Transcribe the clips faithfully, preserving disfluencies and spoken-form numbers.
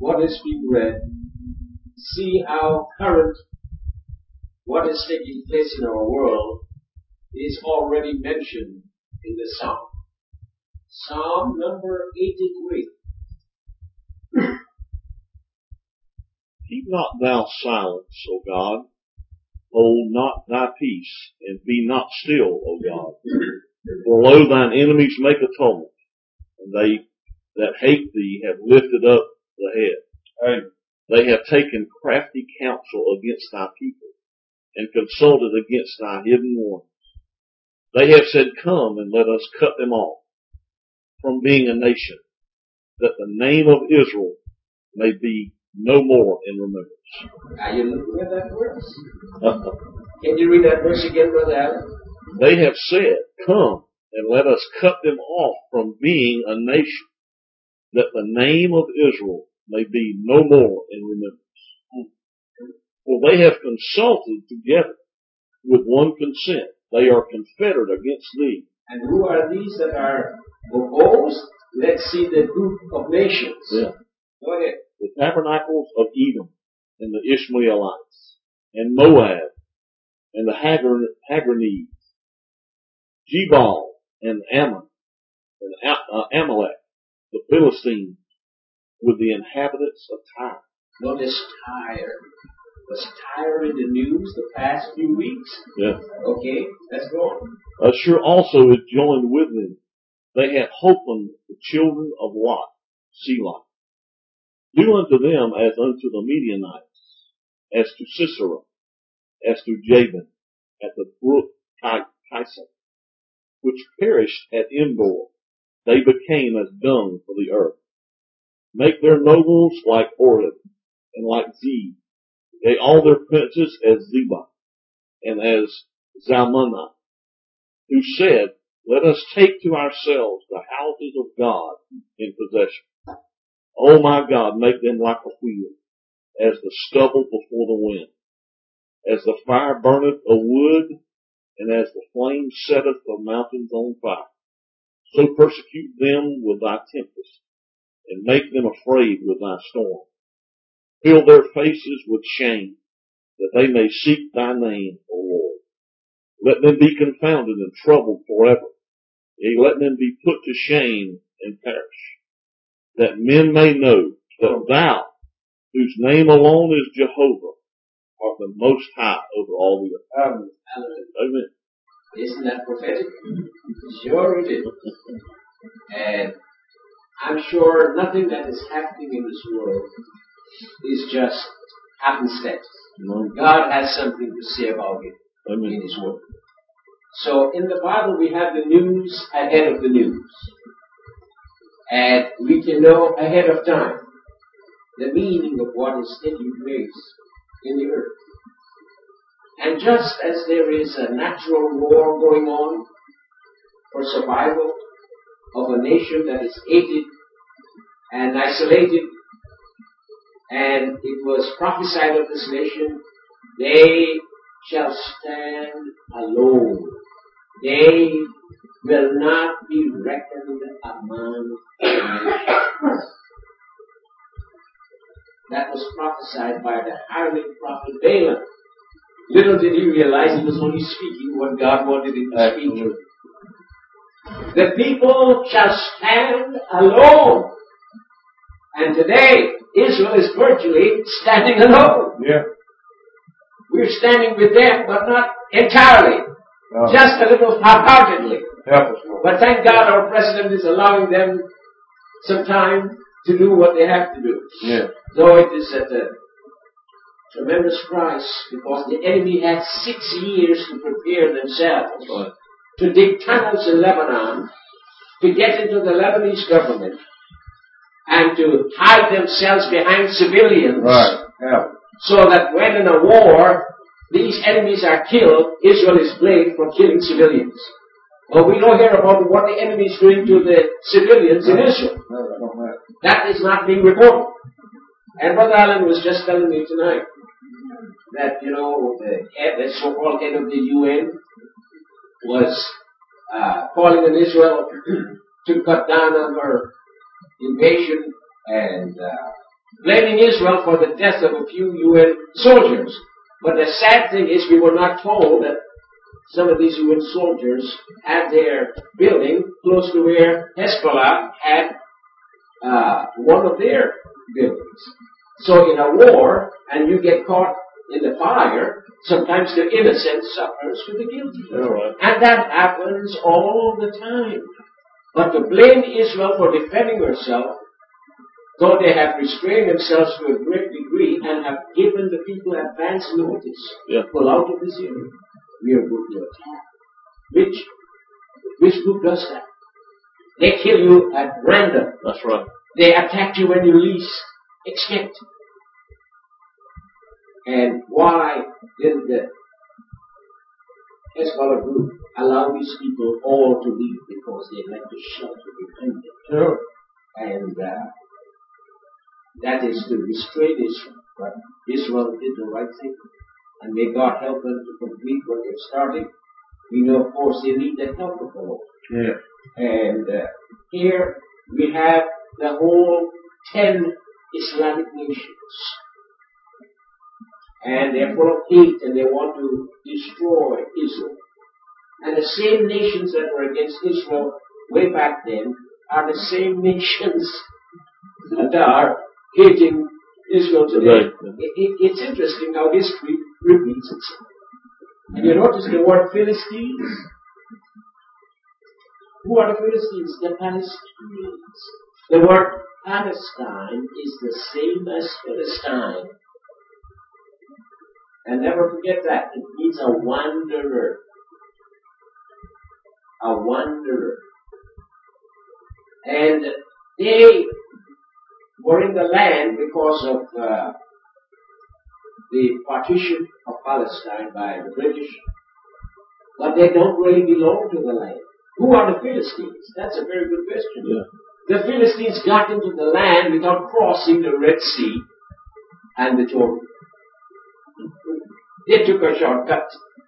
what is being read, see how current what is taking place in our world is already mentioned in the Psalm. Psalm number eighty-three. Keep not thou silence, O God. Hold not thy peace, and be not still, O God. For lo, thine enemies make a tumult, and they that hate thee have lifted up the head. Amen. They have taken crafty counsel against thy people, and consulted against thy hidden ones. They have said, come and let us cut them off from being a nation, that the name of Israel may be no more in remembrance. Are you looking at that verse? Can you read that verse again, Brother Allen? They have said, come and let us cut them off from being a nation, that the name of Israel may be no more in remembrance. For they have consulted together with one consent. They are confederate against thee. And who are these that are opposed? Let's see the group of nations. Yeah. Go ahead. The tabernacles of Edom and the Ishmaelites and Moab and the Hagar, Hagarnees, Jebal and Ammon and uh, Amalek, the Philistines, with the inhabitants of Tyre. Notice Tyre. Was Tyre in the news the past few weeks? Yeah. Okay, let's go on. Ashur also is joined with them. They have holpen the children of Lot, Selah. Do unto them as unto the Midianites, as to Sisera, as to Jabin, at the brook Kison, which perished at Endor. They became as dung for the earth. Make their nobles like Oreb, and like Zeb. They all their princes as Zebah, and as Zalmunna, who said, let us take to ourselves the houses of God in possession. O my God, make them like a wheel, as the stubble before the wind, as the fire burneth a wood, and as the flame setteth the mountains on fire. So persecute them with thy tempest, and make them afraid with thy storm. Fill their faces with shame, that they may seek thy name, O Lord. Let them be confounded and troubled forever. Yea, let them be put to shame and perish, that men may know that thou, whose name alone is Jehovah, art the most high over all the earth. Amen. Amen. Isn't that prophetic? Sure it is. And I'm sure nothing that is happening in this world is just happenstance. No. God has something to say about it. Amen. In His Word. So in the Bible we have the news ahead of the news. And we can know ahead of time the meaning of what is taking place in the earth. And just as there is a natural war going on for survival of a nation that is hated and isolated, and it was prophesied of this nation, they shall stand alone. They will not be reckoned among nations. That was prophesied by the hireling prophet Balaam. Little did he realize he was only speaking what God wanted him to speak. The people shall stand alone. And today, Israel is virtually standing alone. Yeah. We're standing with them, but not entirely. No. Just a little half-heartedly. Yeah. But thank God our president is allowing them some time to do what they have to do. Yeah. Though it is at a tremendous price, because the enemy had six years to prepare themselves right. to dig tunnels in Lebanon, to get into the Lebanese government, and to hide themselves behind civilians. Right. Yeah. So that when in a war, these enemies are killed, Israel is blamed for killing civilians. Well, we don't hear about what the enemy is doing to the civilians in Israel. That is not being reported. And Brother Allen was just telling me tonight that, you know, the, head, the so-called head of the U N was uh, calling on Israel to cut down on her invasion and uh, blaming Israel for the death of a few U N soldiers. But the sad thing is we were not told that some of these U N soldiers had their building close to where Hezbollah had uh, one of their buildings. So in a war, and you get caught in the fire, sometimes the innocent suffers for the guilty. Right. And that happens all the time. But to blame Israel for defending herself, though they have restrained themselves to a great degree and have given the people advance notice, yeah. pull out of this area, we are going to attack. Which, which group does that? They kill you at random. That's right. They attack you when you least expect. And why did the Hezbollah group allow these people all to leave? Because they like to shelter behind them. Sure. And uh, that is to restrain Israel. But Israel did the right thing. And may God help them to complete what they're starting. We know, of course, they need the help of the Lord. Yeah. And uh, here we have the whole ten Islamic nations. And they're full of hate and they want to destroy Israel. And the same nations that were against Israel way back then are the same nations that are hating Israel today. Right. It, it, it's interesting how history repeats itself. And you notice the word Philistines? Who are the Philistines? The Palestinians. The word Palestine is the same as Philistine. And never forget that. It means a wanderer. A wanderer. And they were in the land because of uh, the partition of Palestine by the British. But they don't really belong to the land. Who are the Philistines? That's a very good question. Yeah. The Philistines got into the land without crossing the Red Sea and the Jordan. They took a shortcut.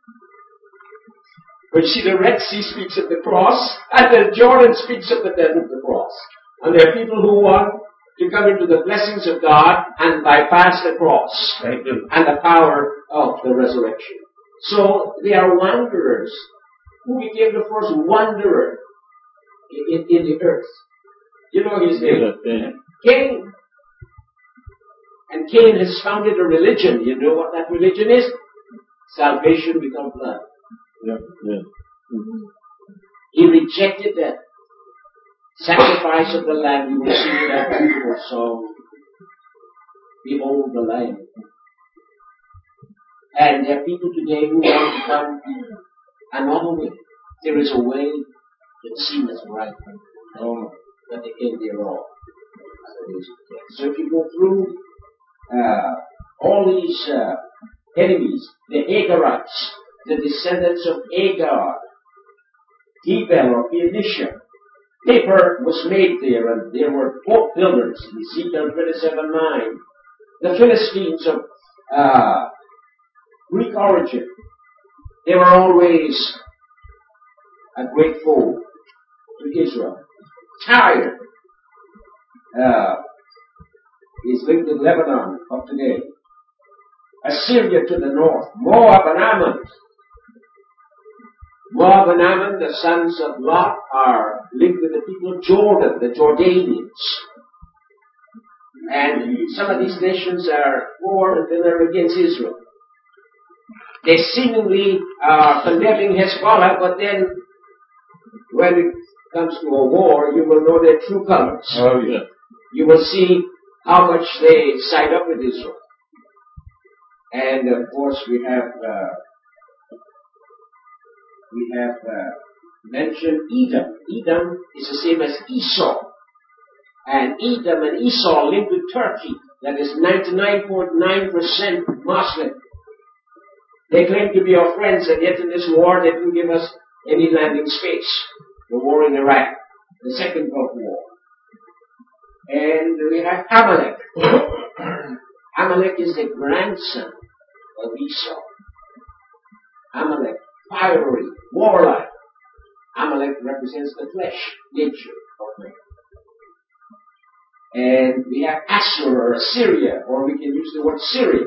But you see, the Red Sea speaks of the cross, and the Jordan speaks of the death of the cross. And there are people who want to come into the blessings of God and bypass the cross and the power of the resurrection. So they are wanderers. Who became the first wanderer in, in, in the earth? You know his name? Yeah. Cain. And Cain has founded a religion. You know what that religion is? Salvation without blood. Yeah. Yeah. Mm-hmm. He rejected that sacrifice of the Lamb. You will see that beautiful song, Behold the Lamb. And there are people today who want to come another way. There is a way that seems right, oh, but they can't be wrong. So if you go through uh, all these uh, enemies, the Agarites, the descendants of Agar, Hebel or Phoenicia, paper was made there, and there were boat builders in Ezekiel twenty-seven nine. The Philistines of uh, Greek origin, they were always a great foe to Israel. Tyre uh, is linked with Lebanon of today. Assyria to the north. Moab and Ammon. Moab and Ammon, the sons of Lot, are linked with the people of Jordan, the Jordanians. And some of these nations are for and then they're against Israel. They seemingly are condemning Hezbollah, but then when it comes to a war, you will know their true colors. Oh, yeah. You will see how much they side up with Israel. And of course, we have uh, we have uh, mentioned Edom. Edom is the same as Esau, and Edom and Esau linked with Turkey. That is ninety-nine point nine percent Muslim. They claim to be our friends, and yet in this war they didn't give us any landing space. The war in Iraq, the Second Gulf War. And we have Amalek. Amalek is the grandson of Esau. Amalek, fiery, warlike. Amalek represents the flesh nature of man. And we have Assur or Assyria, or we can use the word Syria.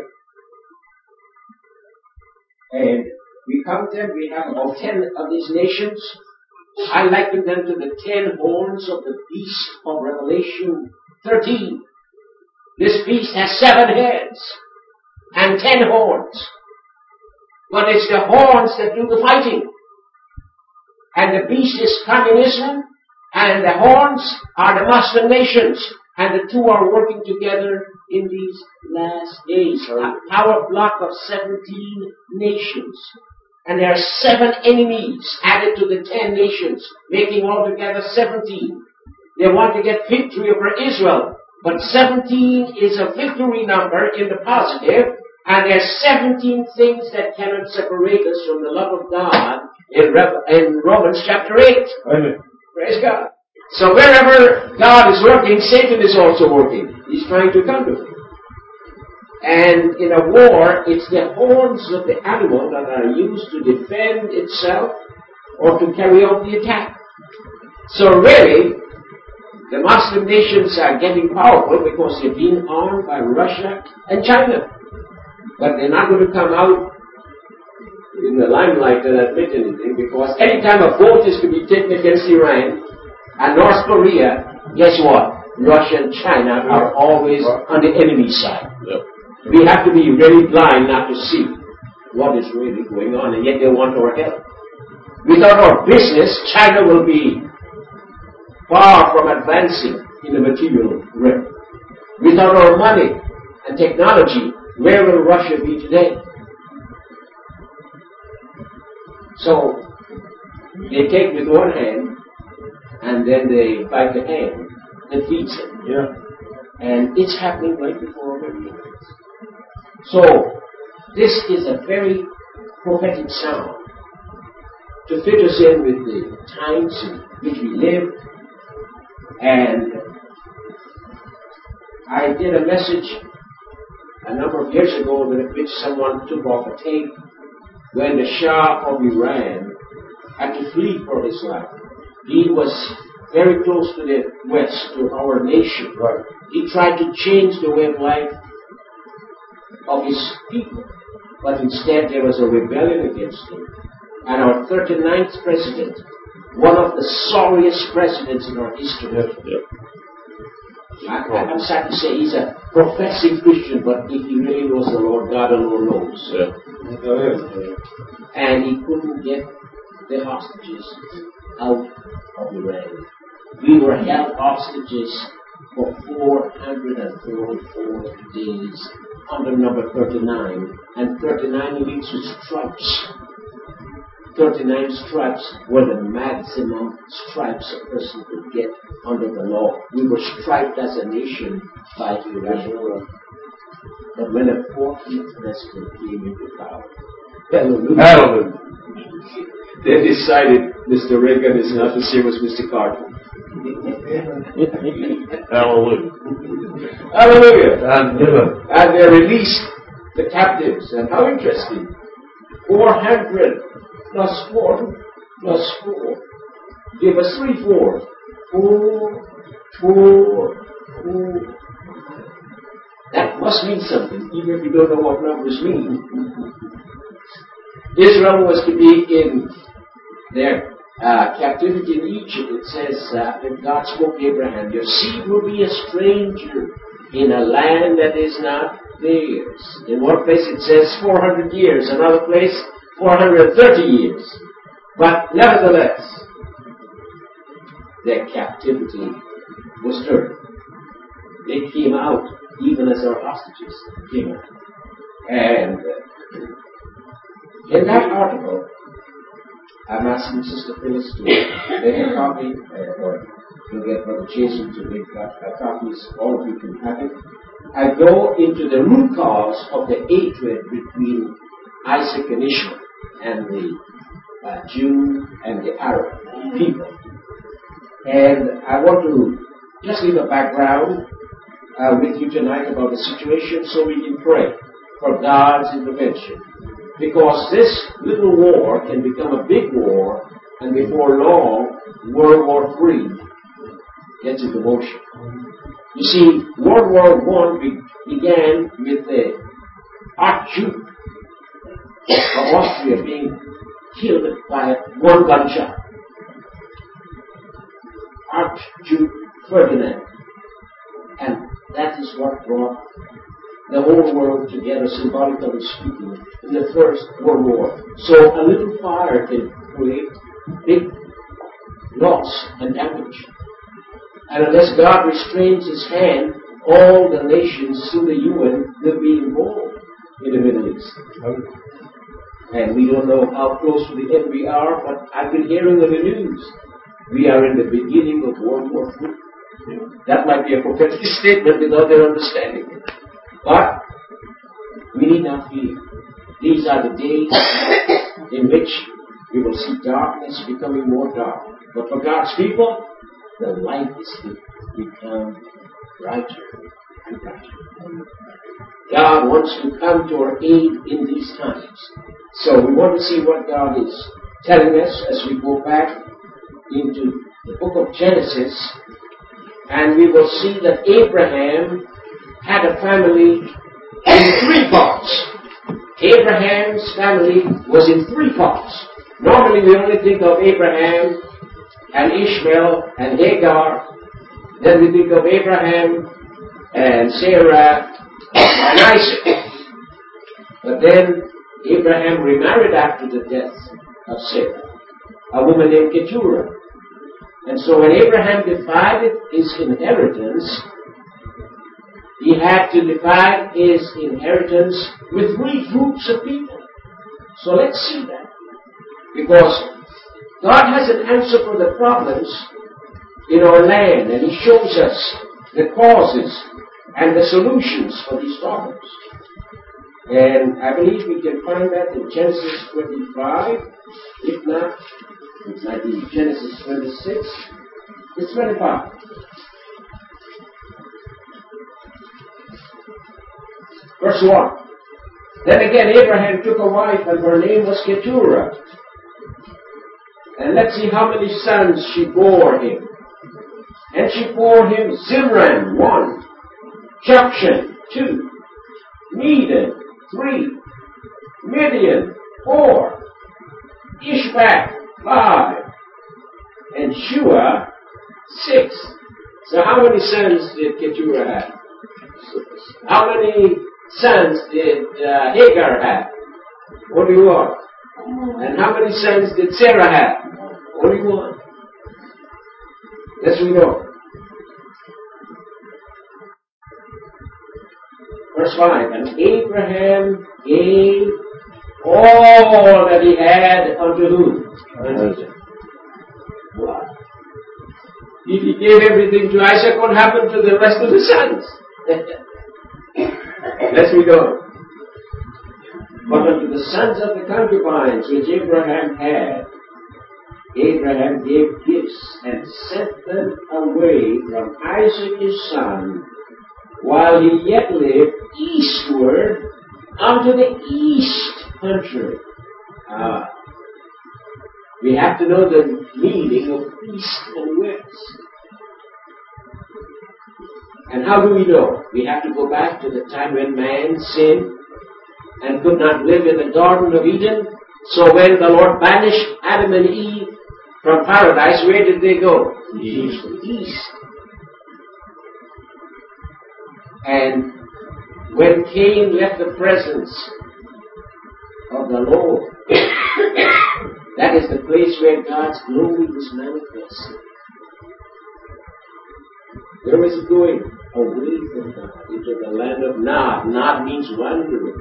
And we count them, we have about ten of these nations. I liken them to the ten horns of the beast of Revelation thirteen. This beast has seven heads and ten horns. But it's the horns that do the fighting. And the beast is communism, and the horns are the Muslim nations. And the two are working together in these last days. A power block of seventeen nations. And there are seven enemies added to the ten nations, making altogether seventeen. They want to get victory over Israel. But seventeen is a victory number in the positive, and there's seventeen things that cannot separate us from the love of God in, Re- in Romans chapter eight. Amen. Praise God. So wherever God is working, Satan is also working. He's trying to counter it. And in a war, it's the horns of the animal that are used to defend itself or to carry out the attack. So really, the Muslim nations are getting powerful because they're being armed by Russia and China. But they're not going to come out in the limelight and admit anything, because anytime a vote is to be taken against Iran and North Korea, guess what? Russia and China are always on the enemy side. Yep. We have to be really blind not to see what is really going on, and yet they want our help. Without our business, China will be far from advancing in the material realm. Without our money and technology, where will Russia be today? So, they take with one hand, and then they bite the hand that feeds them. Yeah. And it's happening right before our very eyes. So, this is a very prophetic sound to fit us in with the times in which we live. And I did a message a number of years ago in which someone took off a tape when the Shah of Iran had to flee for his life. He was very close to the West, to our nation. Right. He tried to change the way of life of his people, but instead there was a rebellion against him. And our thirty-ninth president, one of the sorriest presidents in our history, Yes, yes. I, I'm sad to say he's a professing Christian, but if he really knows the Lord, God alone knows. Yeah. And he couldn't get the hostages out of Iran. We were held hostages for four hundred forty-four days under number thirty-nine, and thirty-nine weeks with stripes. thirty-nine stripes were the maximum stripes a person could get under the law. We were striped as a nation by Iran. But when a fourteenth president came into power, hallelujah, Hallelujah. they decided Mister Reagan is not the same as Mister Carter. Hallelujah. Hallelujah. Hallelujah. And they released the captives. And how interesting. four hundred plus four plus four. Give us three fours. Four, four, four. That must mean something, even if you don't know what numbers mean. Israel was to be in their uh, captivity in Egypt. It says uh, that God spoke to Abraham, your seed will be a stranger in a land that is not theirs. In one place it says four hundred years, another place four hundred thirty years. But nevertheless, their captivity was turned. They came out even as our hostages came out. And uh, in that article, I'm asking Sister Phyllis to make a copy, uh, or to get Brother Jason to make uh, copies. All of you can have it. I go into the root cause of the hatred between Isaac and Ishmael and the uh, Jew and the Arab people. And I want to just leave a background uh, with you tonight about the situation so we can pray for God's intervention. Because this little war can become a big war, and before long, World War Three gets into motion. You see, World War One be- began with the Archduke of Austria being killed by one gunshot. Archduke Ferdinand. And that is what brought the whole world together, symbolically speaking, in the First World War. So a little fire can create big loss and damage. And unless God restrains His hand, all the nations through the U N will be involved in the Middle East. And we don't know how close to the end we are, but I've been hearing on the news, we are in the beginning of World War Three. That might be a prophetic statement without their understanding it. But we need not fear. These are the days in which we will see darkness becoming more dark. But for God's people, the light is to become brighter and brighter. God wants to come to our aid in these times. So we want to see what God is telling us as we go back into the book of Genesis, and we will see that Abraham had a family in three parts. Abraham's family was in three parts. Normally we only think of Abraham and Ishmael and Hagar. Then we think of Abraham and Sarah and Isaac. But then Abraham remarried after the death of Sarah, a woman named Keturah. And so when Abraham divided his inheritance, he had to divide his inheritance with three groups of people. So let's see that. Because God has an answer for the problems in our land, and He shows us the causes and the solutions for these problems. And I believe we can find that in Genesis twenty-five. If not, it might be Genesis twenty-six. It's twenty-five. Verse one. Then again Abraham took a wife, and her name was Keturah. And let's see how many sons she bore him. And she bore him Zimran, one. Jokshan, two. Medan, three. Midian, four. Ishbak, five. And Shua, six. So how many sons did Keturah have? How many sons did uh, Hagar have? Only one. And how many sons did Sarah have? Only one. Yes, we know. Verse five. And Abraham gave all that he had unto whom? Isaac. What? If he gave everything to Isaac, what happened to the rest of the sons? Yes, we know. But unto the sons of the concubines which Abraham had, Abraham gave gifts and sent them away from Isaac his son, while he yet lived eastward unto the east country. Ah. We have to know the meaning of east and west. And how do we know? We have to go back to the time when man sinned and could not live in the Garden of Eden. So when the Lord banished Adam and Eve from paradise, where did they go? East. East. And when Cain left the presence of the Lord, that is the place where God's glory was manifested. Where was he going? Away from God, into the land of Nod. Nod means wandering.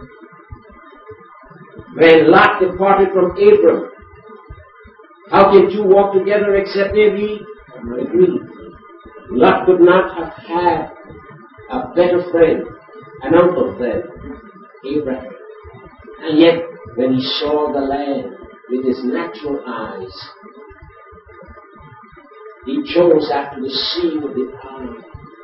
When Lot departed from Abram, how can two walk together except they be agreed? Lot could not have had a better friend, an uncle than Abraham. And yet, when he saw the land with his natural eyes, he chose after the seeing of the eye.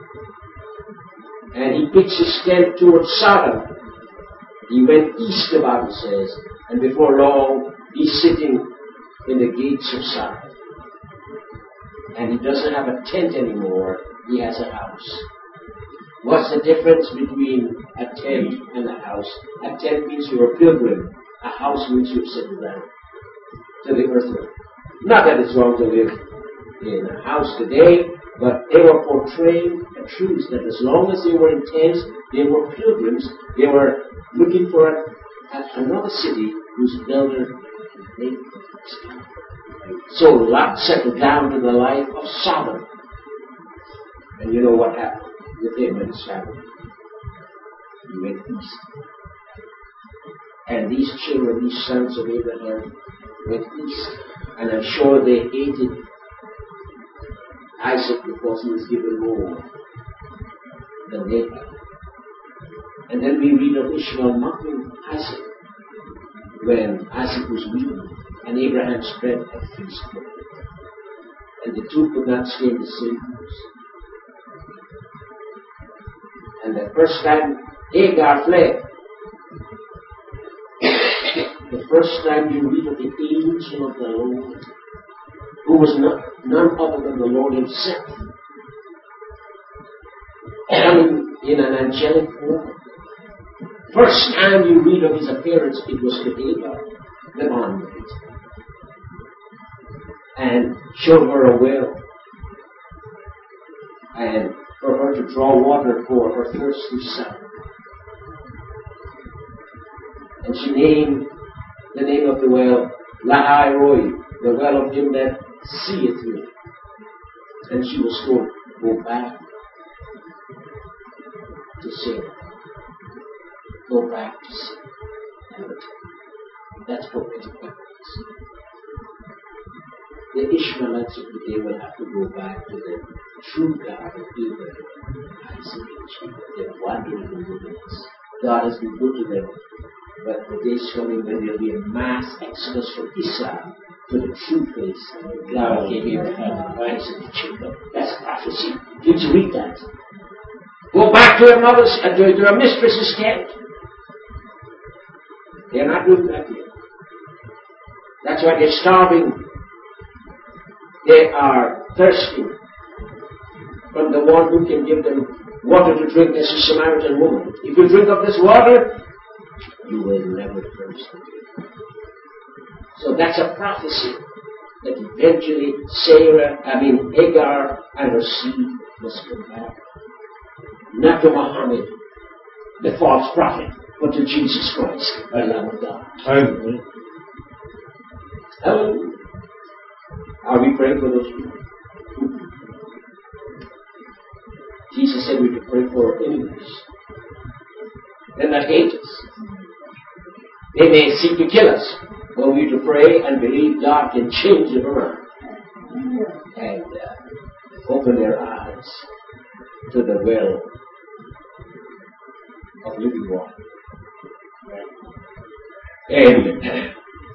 And he pitched his tent towards Sodom. He went east, the Bible says, and before long, he's sitting in the gates of Sodom. And he doesn't have a tent anymore. He has a house. What's the difference between a tent and a house? A tent means you're a pilgrim. A house means you've settled down to the earth. Not that it's wrong to live in a house today, but they were portraying a truth that as long as they were in tents, they were pilgrims. They were looking for a, a, another city whose builder they could. So Lot settled down in the life of Sodom. And you know what happened with him and his family? He went east. And these children, these sons of Abraham, went east. And I'm sure they hated Isaac because he was given more than they had. And then we read of Ishmael mocking Isaac when Isaac was weak and Abraham spread a feast for him. And the two could not stay in the same house. And the first time Hagar fled, the first time you read of the angel of the Lord, who was not, none other than the Lord himself, coming in an angelic form. First time you read of his appearance, it was to Hagar, the bondmaid, and showed her a well, and for her to draw water for her thirsty son. And she named the name of the well Lahai Roi, the well of him that seeth me. And she was told, go back to Sarah. Go back to Sarah. That's prophetic evidence. The Ishmaelites of the day will have to go back to the true God of Abraham, Isaac, and Jacob. They're wandering in the wilderness. God has been good to them, but the day's coming when there'll be a mass exodus from Israel to the true place of God of Abraham, Isaac, and Jacob. That's prophecy. Please read that. Go back to your mother's, uh, to your mistress's tent. They're not doing that yet. That's why they're starving. They are thirsty from the one who can give them water to drink. As a Samaritan woman. If you drink of this water, you will never thirst again. So that's a prophecy that eventually Sarah, I mean Hagar and her seed must come back. Not to Muhammad, the false prophet, but to Jesus Christ, the Lamb of God. Amen. Hallelujah. Are we praying for those people? Jesus said we could pray for our enemies. They're not hate us. They may seek to kill us, but we to pray and believe God can change them around and uh, open their eyes to the well of living water. And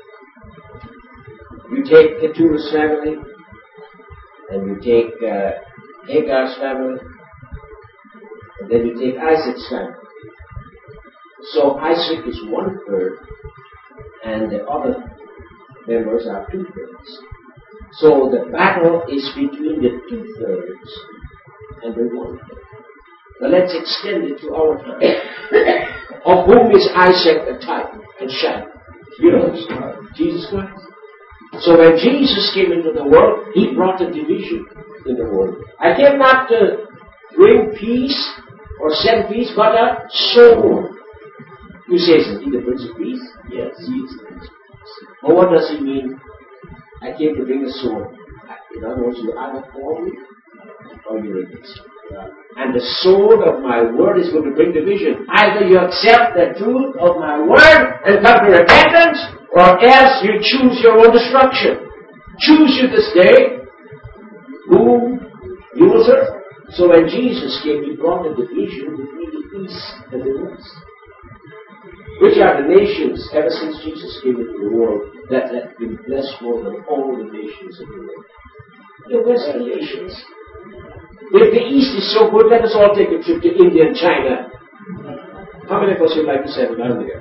you take Keturah's family, and you take uh, Hagar's family, and then you take Isaac's family. So Isaac is one third, and the other members are two thirds. So the battle is between the two thirds and the one third. But let's extend it to our time. Of whom is Isaac a type and shadow? You know, Jesus Christ. So when Jesus came into the world, he brought a division in the world. I came not to bring peace or send peace, but a sword. You say, isn't he the Prince of Peace? Yes, he is the Prince of Peace. But what does he mean? I came to bring a sword. In other words, you either for me or you're against me. And the sword of my word is going to bring division. Either you accept the truth of my word and come to repentance, or else you choose your own destruction. Choose you this day whom you will serve. So when Jesus came, he brought a division between the east and the west. Which are the nations, ever since Jesus came into the world, that have been blessed more than all the nations of the world? The western nations. If the East is so good, let us all take a trip to India and China. How many of us would like to settle down there?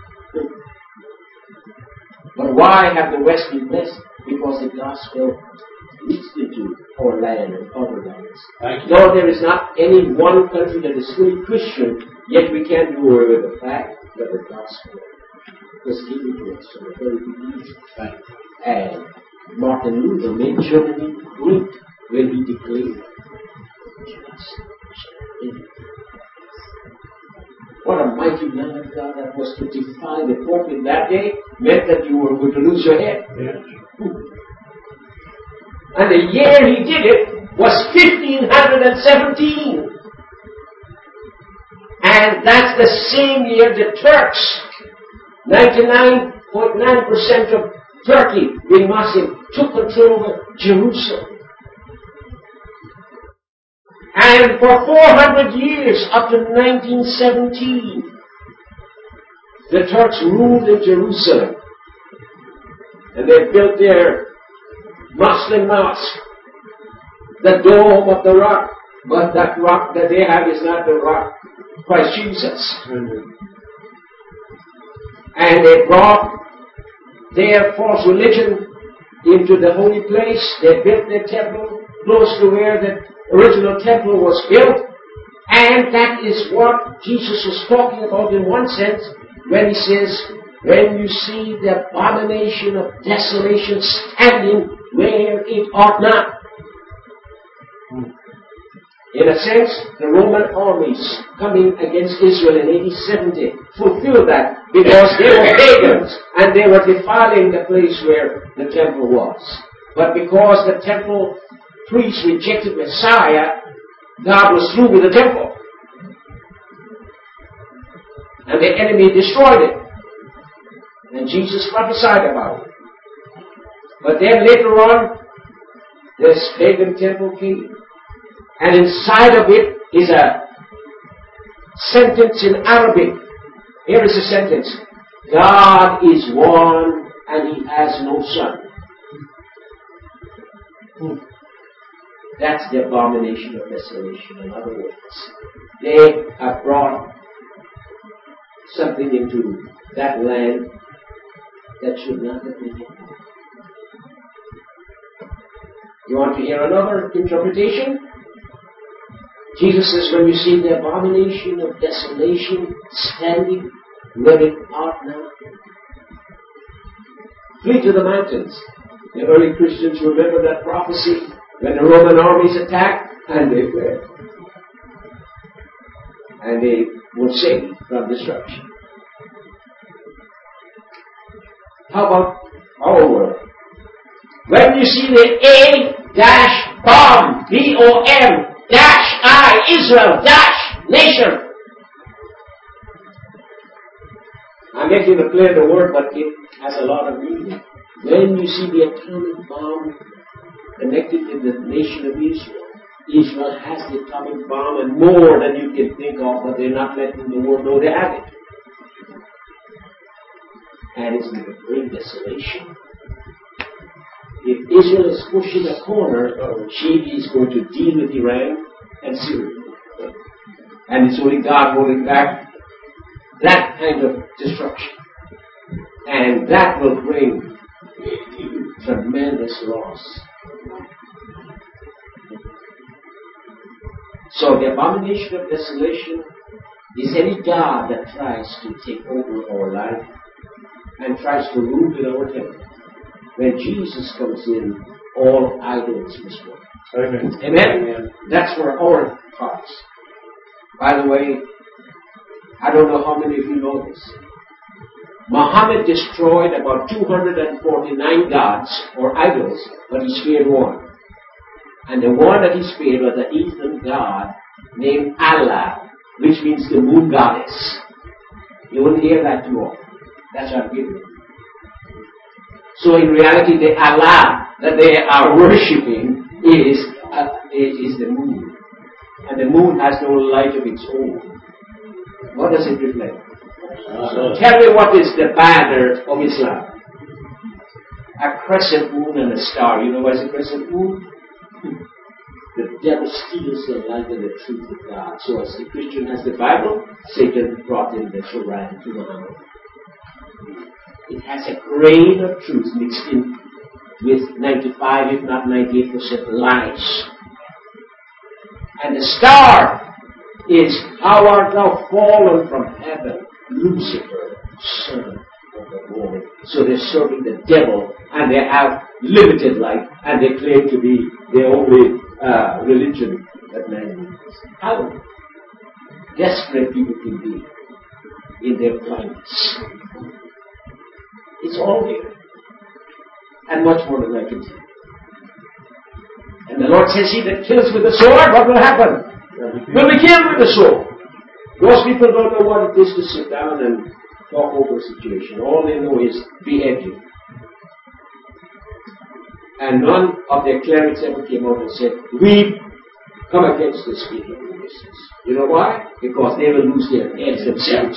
But why have the West been blessed? Because the gospel mixed into our land and other lands. No, there is not any one country that is fully Christian, yet we can't do away with the fact that the gospel was given to us from the very beginning. Right. And Martin Luther made Germany great when he declared, just shall live. What a mighty man of God that was. To defy the Pope in that day meant that you were going to lose your head. Yeah. And the year he did it was fifteen seventeen. And that's the same year the Turks, ninety-nine point nine percent of Turkey being Muslim, took control of Jerusalem. And for four hundred years, up to nineteen seventeen, the Turks ruled in Jerusalem. And they built their Muslim mosque, the dome of the rock. But that rock that they have is not the rock, Christ Jesus. Mm-hmm. And they brought their false religion into the holy place. They built their temple close to where the original temple was built. And that is what Jesus was talking about in one sense when he says, when you see the abomination of desolation standing where it ought not. In a sense, the Roman armies coming against Israel in A D seventy fulfilled that because they were pagans and they were defiling the place where the temple was. But because the temple priests rejected Messiah, God was through with the temple. And the enemy destroyed it. And Jesus prophesied about it. But then later on, this pagan temple came. And inside of it is a sentence in Arabic. Here is a sentence. God is one and He has no son. Hmm. That's the abomination of desolation. In other words, they have brought something into that land that should not have been here. You want to hear another interpretation? Jesus says, when you see the abomination of desolation standing where it ought not, flee to the mountains. The early Christians remember that prophecy when the Roman armies attacked, and they fled. And they were saved from destruction. How about our world? When you see the A dash bomb, B O M dash I, Israel dash nation. I'm making to play the word, but it has a lot of meaning. When you see the atomic bomb connected to the nation of Israel, Israel has the atomic bomb and more than you can think of, but they're not letting the world know they have it. And it's in the great desolation. If Israel is pushed in a corner, she is going to deal with Iran and Syria. And it's only God holding back that kind of destruction. And that will bring tremendous loss. So the abomination of desolation is any God that tries to take over our life and tries to rule with our temple. When Jesus comes in, all idols must go. Amen. Amen. Amen. That's for our hearts. By the way, I don't know how many of you know this. Muhammad destroyed about two hundred forty-nine gods or idols, but he spared one. And the one that he spared was a heathen god named Allah, which means the moon goddess. You wouldn't hear that too often. That's what I'm giving you. So in reality, the Allah that they are worshipping is, uh, is the moon. And the moon has no light of its own. What does it reflect? So tell me what is the banner of Islam? A crescent moon and a star. You know what is a crescent moon? The devil steals the light and the truth of God. So as the Christian has the Bible, Satan brought in the Quran to Muhammad. It has a grain of truth mixed in with ninety-five, if not ninety-eight percent lies. And the star is, how art thou fallen from heaven, Lucifer, son of the morning. So they're serving the devil, and they have limited life, and they claim to be the only uh, religion that man needs. How desperate people can be in their blindness. It's all there. And much more than I can tell. And the Lord says, he that kills with the sword, what will happen? Will be killed with the sword. Most people don't know what it is to sit down and talk over a situation. All they know is beheading. And none of their clerics ever came out and said, we come against this speaking business. You know why? Because they will lose their heads themselves.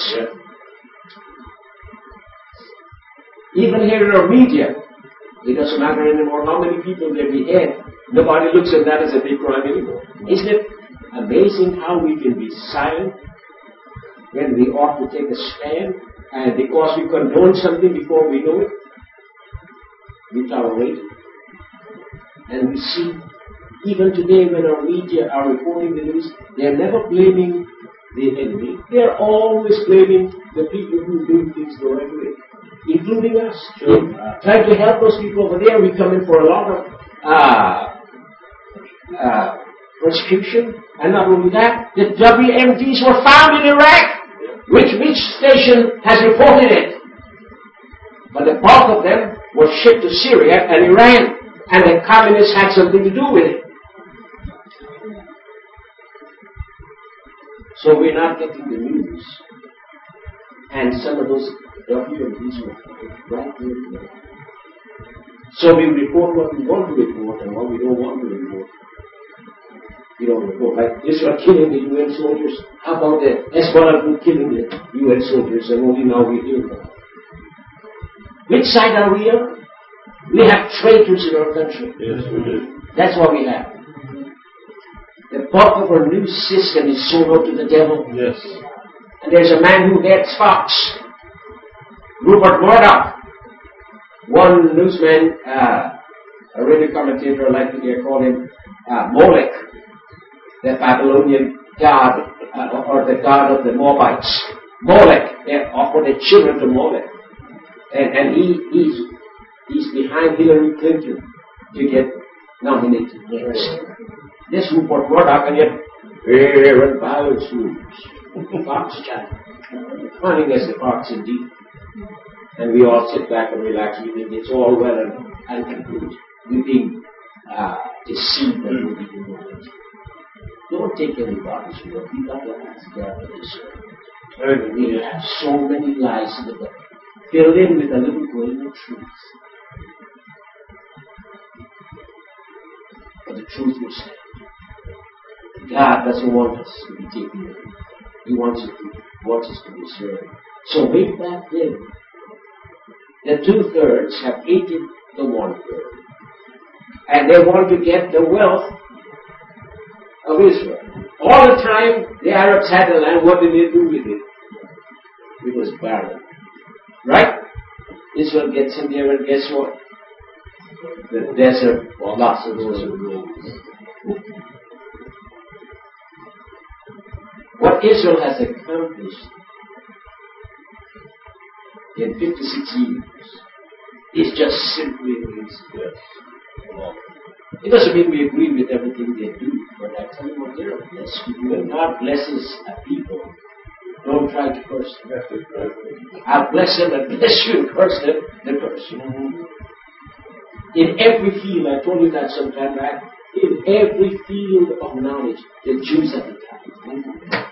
Even here in our media, it doesn't matter anymore how many people they behead. Nobody looks at that as a big crime anymore. Isn't it amazing how we can be silent when we ought to take a stand, and because we condone something before we know it, we tolerate it. And we see, even today when our media are reporting the news, they're never blaming the enemy. They're always blaming the people who do things the right way, including us. Sure. Trying to help those people over there. We come in for a lot of uh, uh, persecution. And not only that, the W M Ds were found in Iraq. Which, which station has reported it? But the bulk of them were shipped to Syria and Iran. And the communists had something to do with it. So we're not getting the news. And some of those W M Ds were right there. So we report what we want to report and what we don't want to report. You don't report. Like Israel killing the U N soldiers. How about the Hezbollah killing the U N soldiers and only now we hear them? Which side are we on? We have traitors in our country. Yes, we do. That's what we have. The bulk of our news system is sold out to the devil. Yes. And there's a man who hates Fox, Rupert Murdoch. One newsman, uh, a radio commentator, I like to hear call him uh, Molech, the Babylonian god, uh, or the god of the Moabites. Molech, they offer the children to Molech. And, and he, he's, he's behind Hillary Clinton to get nominated next. This Rupert Murdoch, and yet, fair and balanced news. Fox channel. Funny as the Fox indeed. And we all sit back and relax. We think it's all well and, and good. We're being uh, deceived and we're being moved. Don't take anybody's word. We got to ask God for discernment. We have so many lies in the book, filled in with a little grain of truth. But the truth will stand. God doesn't want us to be taken away. He wants us to, wants us to be served. So make that clear. The two-thirds have hated the one-third. And they want to get the wealth of Israel. All the time the Arabs had the land, what did they do with it? It was barren. Right? Israel gets in there and guess what? The desert, or lots of those roads. What Israel has accomplished in fifty-six years is just simply amazing. It doesn't mean we agree with everything they do, but I tell you what, they're blessed people. When God blesses a people, don't try to curse them. I'll bless them and bless you and curse them, then curse you. In every field, I told you that some time back, in every field of knowledge, the Jews have the time.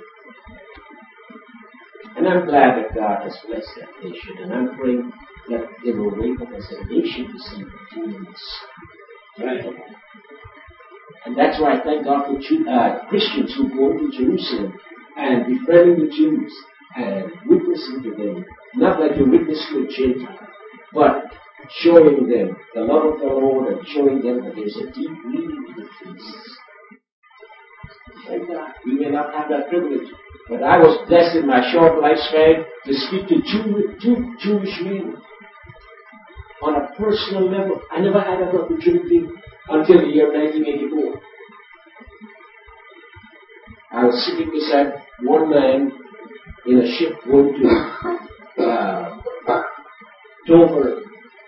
And I'm glad that God has blessed that nation, and I'm praying that they will wake up as a nation to see the demons. Right? And that's why I thank God for Jew, uh, Christians who go to Jerusalem and befriending the Jews and witnessing to them, not like a witness to a Gentile, but showing them the love of the Lord and showing them that there's a deep meaning to the feasts. Thank God. We may not have that privilege, but I was blessed in my short lifespan to speak to two, two Jewish men on a personal level. I never had that opportunity until the year nineteen eighty-four. I was sitting beside one man in a ship going to uh, Dover.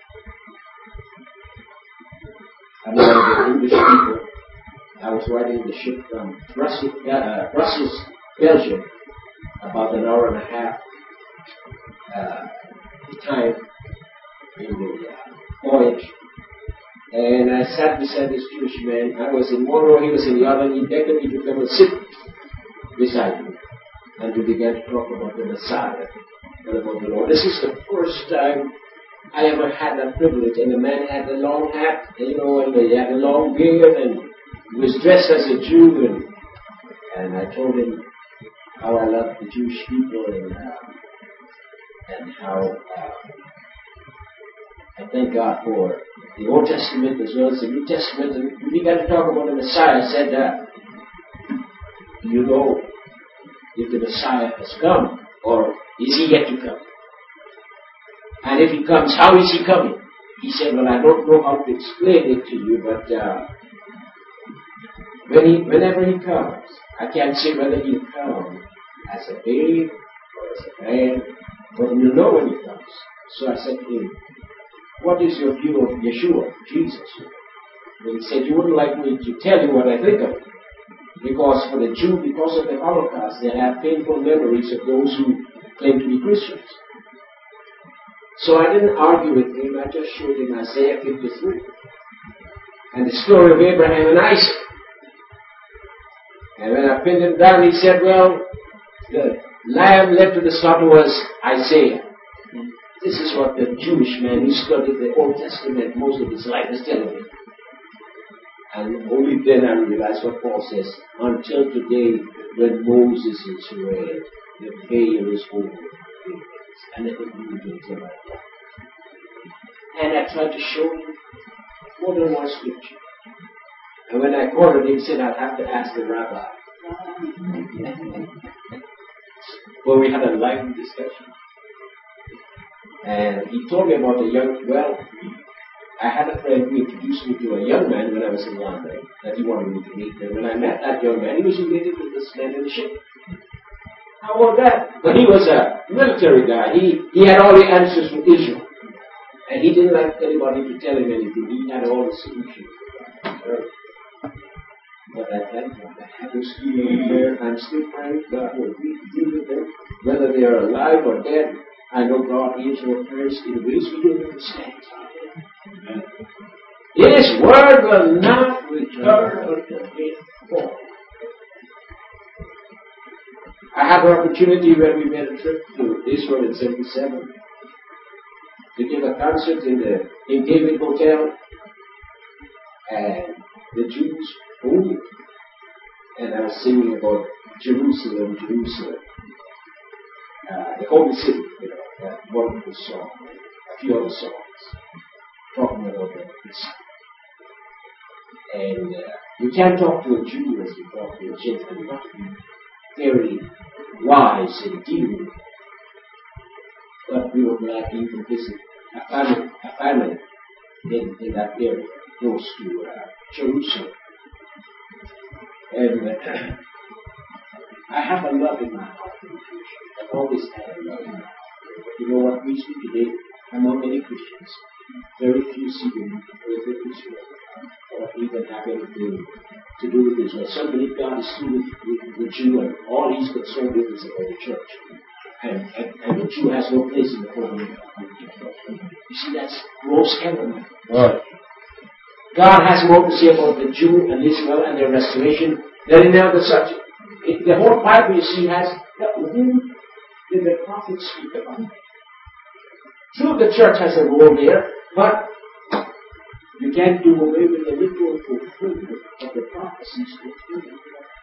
I'm one of the English people. I was riding the ship from Brussels, uh, Brussels, Belgium, about an hour and a half uh, time in the uh, voyage. And I sat beside this Jewish man. I was in one row, he was in the other, and he begged me to come and sit beside me. And we began to talk about the Messiah and about the Lord. This is the first time I ever had that privilege. And the man had a long hat, you know, and he had a long beard, and he was dressed as a Jew. And, and I told him how I love the Jewish people and, uh, and how uh, I thank God for the Old Testament as well as the New Testament. And we began to talk about the Messiah. I said, uh, do you know if the Messiah has come or is he yet to come? And if he comes, how is he coming? He said, well, I don't know how to explain it to you, but uh, when he, whenever he comes, I can't say whether he'll come as a babe or as a man, but we'll know when he comes. So I said to him, what is your view of Yeshua, Jesus? And he said, you wouldn't like me to tell you what I think of him. Because for the Jew, because of the Holocaust, they have painful memories of those who claim to be Christians. So I didn't argue with him, I just showed him Isaiah fifty-three. And the story of Abraham and Isaac. And when I pinned him down, he said, well, the lamb led to the slaughter was Isaiah. This is what the Jewish man who studied the Old Testament most of his life is telling me. And only then I realized what Paul says. Until today, when Moses is read, the veil is over the face, and the new things about that. And I tried to show him more than one scripture. And when I called him, he said, I'll have to ask the rabbi. Well, we had a lively discussion. And he told me about a young, well, I had a friend who introduced me to a young man when I was in London that he wanted me to meet. And when I met that young man, he was related to this man in the ship. How about that? But he was a military guy. He, he had all the answers for Israel. And he didn't like anybody to tell him anything. He had all the solutions. But I thank God. I have those people in there. I'm still praying God will deal with them, whether they are alive or dead. I know God hears your prayers in ways we don't understand. Amen. His word will not return unto him void. I had an opportunity when we made a trip to Israel in seventy-seven to give a concert in the in David Hotel, and the Jews owned it. And I was singing about Jerusalem, Jerusalem, uh, the holy city, you know, that wonderful song, a few other songs, talking about the Messiah. And uh, you can't talk to a Jew as you talk to a Gentile. You have to be very wise and deal. But we were glad to even visit a family, a family in, in that area, close to uh, Jerusalem. And uh, I have a love in my heart for the Jewish. I've always had a love in my heart. You know what we see today among many Christians? Very few see the with Israel, or even have anything to do with Israel. Some believe God is through with, with the Jew, and all he's concerned with is about the church. And, and, and the Jew has no place in the whole world. You see, that's gross error. Right. God has more to say about the Jew and Israel and their restoration than any other subject. It, the whole Bible, you see, has who did the prophets speak about? True, the church has a role there, but you can't do away with the literal fulfillment of the prophecies fulfilled.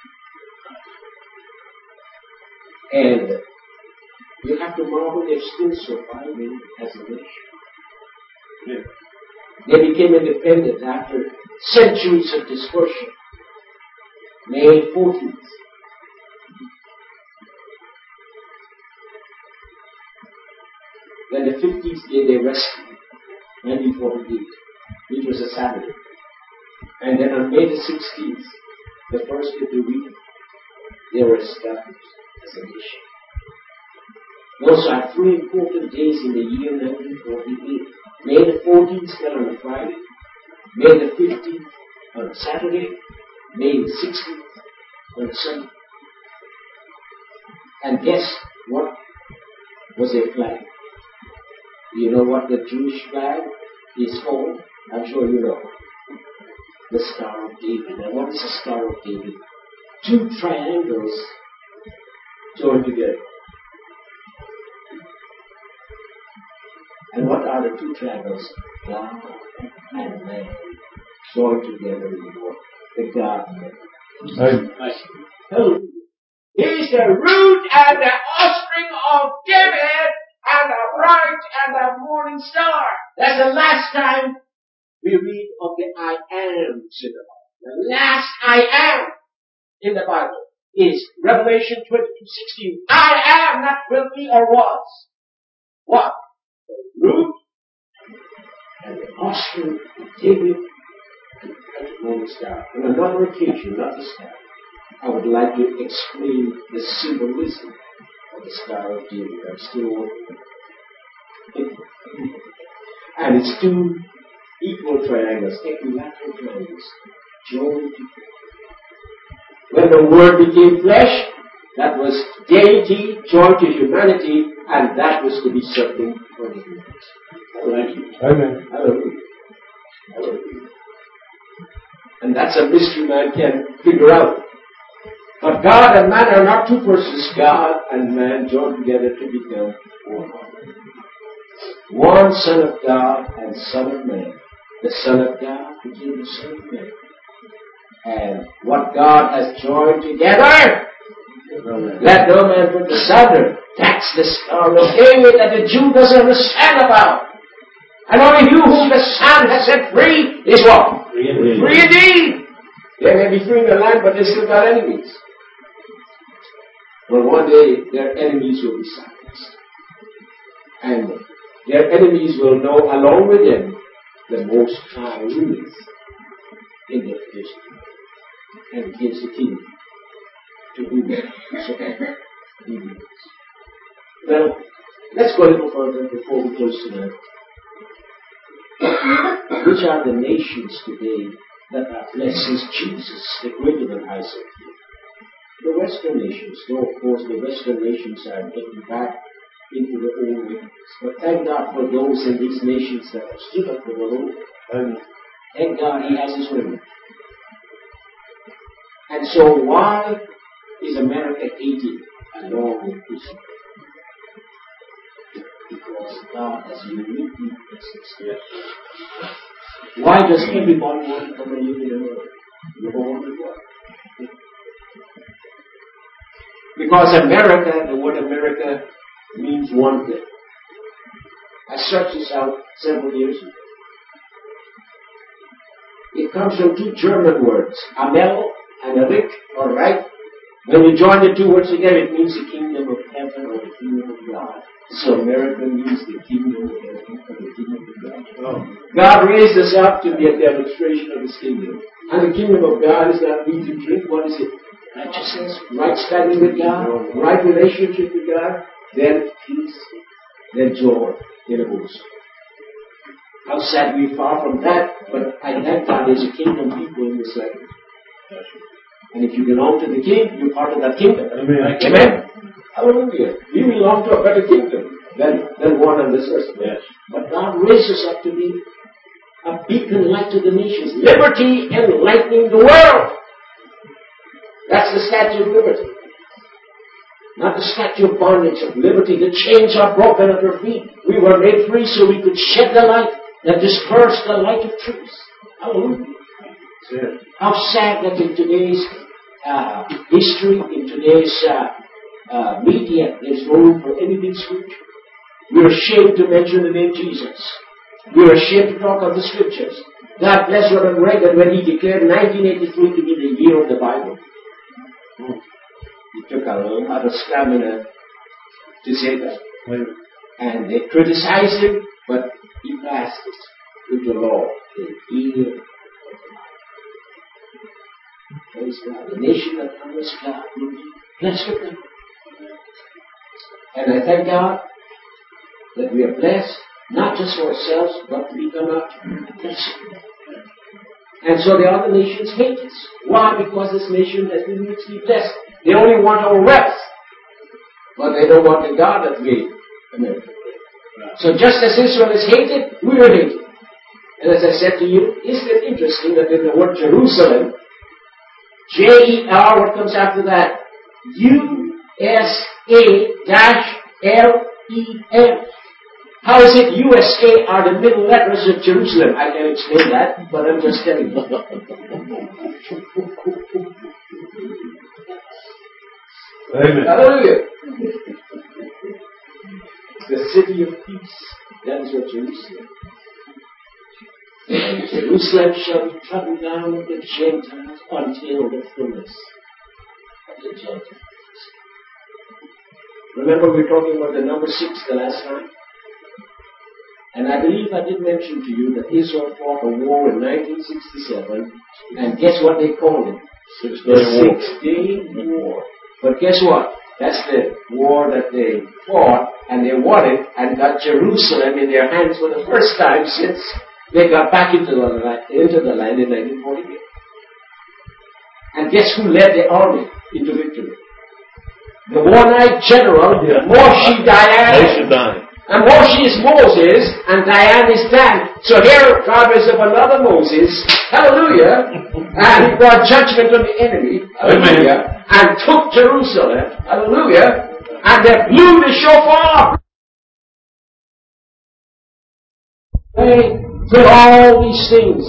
And you have to marvel they're still surviving as a nation. Yeah. They became independent after centuries of dispersion. May fourteenth. Then the fifteenth day they rested. nineteen forty-eight. It was a Saturday. And then on May the sixteenth, the first of the week, they were established as a nation. Those are three important days in the year nineteen forty-eight. May the fourteenth fell on a Friday, May the fifteenth on a Saturday, May the sixteenth on a Sunday. And guess what was their flag? You know what the Jewish flag is called? I'm sure you know. The Star of David. And what is the Star of David? Two triangles joined together. And what are the two triangles? God and man joined together in one. The God-man. Hallelujah. He is the root and the offspring of David and the bright and the morning star. That's the last time we read of the I am in the Bible. The last I am in the Bible is Revelation twenty-two sixteen. I am, not will be or was. What? The root and the offspring of David and the morning star. On another occasion, not the star, I would like to explain the symbolism of the Star of David. I'm still working. And it's two equal triangles, equilateral triangles, joined together. When the Word became flesh, that was deity joined to humanity, and that was to be something for the humans. Thank you. Amen. Hallelujah. Hallelujah. And that's a mystery man can figure out. But God and man are not two persons. God and man joined together to become one. One Son of God and Son of Man. The Son of God became the Son of Man. And what God has joined together, let no man put asunder. That's the Star of David that the Jew doesn't understand about. And only you whom the Son has set free is what? Free indeed. Free indeed. They may be free in the land, but they still got enemies. Well, one day their enemies will be silenced. And their enemies will know along with them the Most High rules in their creation. And gives the kingdom to whom so he wills. Well, let's go a little further before we close tonight. Which are the nations today that are blessed since Jesus, the greater than Isaac? The Western nations. Though, of course, the Western nations are getting back into the old ways. But thank God for those in these nations that have stood up for the Lord. Um, thank God He has His remnant. And so why is America hated along with Israel? Because God has uniquely blessed us. Why does everybody want to come and live in America? Number one, why? Because America, the word America means one thing. I searched this out several years ago. It comes from two German words, Amel and Rick, or right. When you join the two words together, it means the kingdom of heaven or the kingdom of God. So America means the kingdom of heaven or the kingdom of God. Oh. God raised us up to be a demonstration of His kingdom. And the kingdom of God is not meat and drink. What is it? Righteousness, right standing with God, right relationship with God, then peace, then joy in the Holy Spirit. How sad we're far from that, but I thank God there's a kingdom people in this land. And if you belong to the King, you're part of that kingdom. Amen. Amen. Hallelujah. We belong to a better kingdom than, than one on this earth. Yes. But God raised us up to be a beacon light to the nations. Liberty enlightening the world. That's the statue of liberty. Not the statue of bondage, of liberty. The chains are broken at our feet. We were made free so we could shed the light that dispersed the light of truth. Hallelujah. How sad that in today's uh, history, in today's uh, uh, media, there's no room for anything spiritual. We're ashamed to mention the name Jesus. We're ashamed to talk of the scriptures. God bless Ronald Reagan when he declared nineteen eighty-three to be the year of the Bible. He took a lot of stamina to say that. And they criticized him, but he passed it. into law in ear. Praise God. The nation that honors God will be blessed with them. And I thank God that we are blessed, not just for ourselves, but to become a blessing. And so the other nations hate us. Why? Because this nation has been richly blessed. They only want our wealth, but they don't want the God that made America. So just as Israel is hated, we are hated. And as I said to you, isn't it interesting that in the word Jerusalem, J E R, what comes after that? U S A L E M. How is it U S A are the middle letters of Jerusalem? I can't explain that, but I'm just telling you. Amen. Hallelujah. The city of peace. That is what Jerusalem is. And Jerusalem shall be trodden down of the Gentiles until the fullness of the Gentiles. Remember we were talking about the number six the last time? And I believe I did mention to you that Israel fought a war in nineteen sixty-seven, and guess what they called it? The Six-Day War. But guess what? That's the war that they fought, and they won it, and got Jerusalem in their hands for the first time since they got back into the, into the land in nineteen forty-eight. And guess who led the army into victory? The one-eyed general, yeah. Moshe Dayan. And Moshe is Moses, and Dayan is Dan. So here God raised up another Moses, hallelujah, and he brought judgment on the enemy, hallelujah, and took Jerusalem, hallelujah, and they blew the shofar. Pray till all these things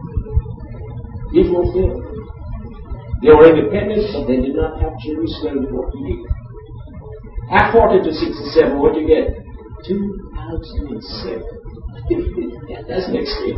be fulfilled. They were independent, but they did not have Jerusalem for forty years. Add forty to sixty-seven, what do you get? two thousand seven. Yeah, that's next year.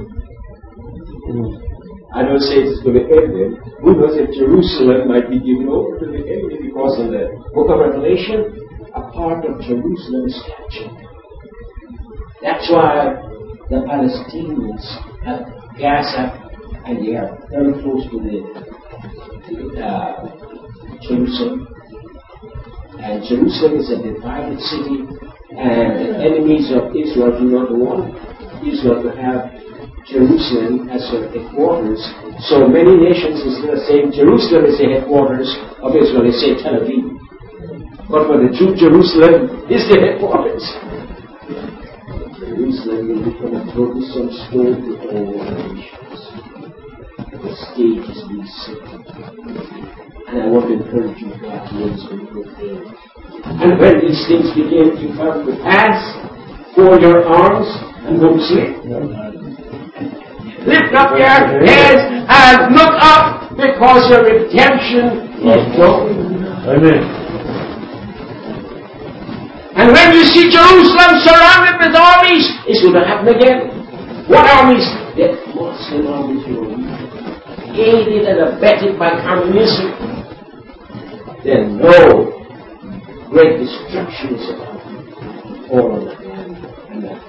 I don't say it's going to end then. Who knows if Jerusalem might be given over to the enemy because in the book of Revelation, a part of Jerusalem is captured. That's why the Palestinians have Gaza and they are very close to the uh, Jerusalem. And Jerusalem is a divided city, and the enemies of Israel do not want Israel to have Jerusalem as their headquarters. So many nations, instead of saying Jerusalem is the headquarters of Israel, they say Tel Aviv. But for the Jew, Jerusalem is the headquarters. Jerusalem will become a troublesome stone to all nations. The stage is being set. And I want to encourage you that words will fulfill. And when these things begin to come to pass, fold your arms and go to sleep. Lift up your heads and look up, because your redemption is drawing. Amen. And when you see Jerusalem surrounded with armies, it's going to happen again. What armies? The Muslim armies will be aided and abetted by communism. Then no great destruction is about all of that land and that.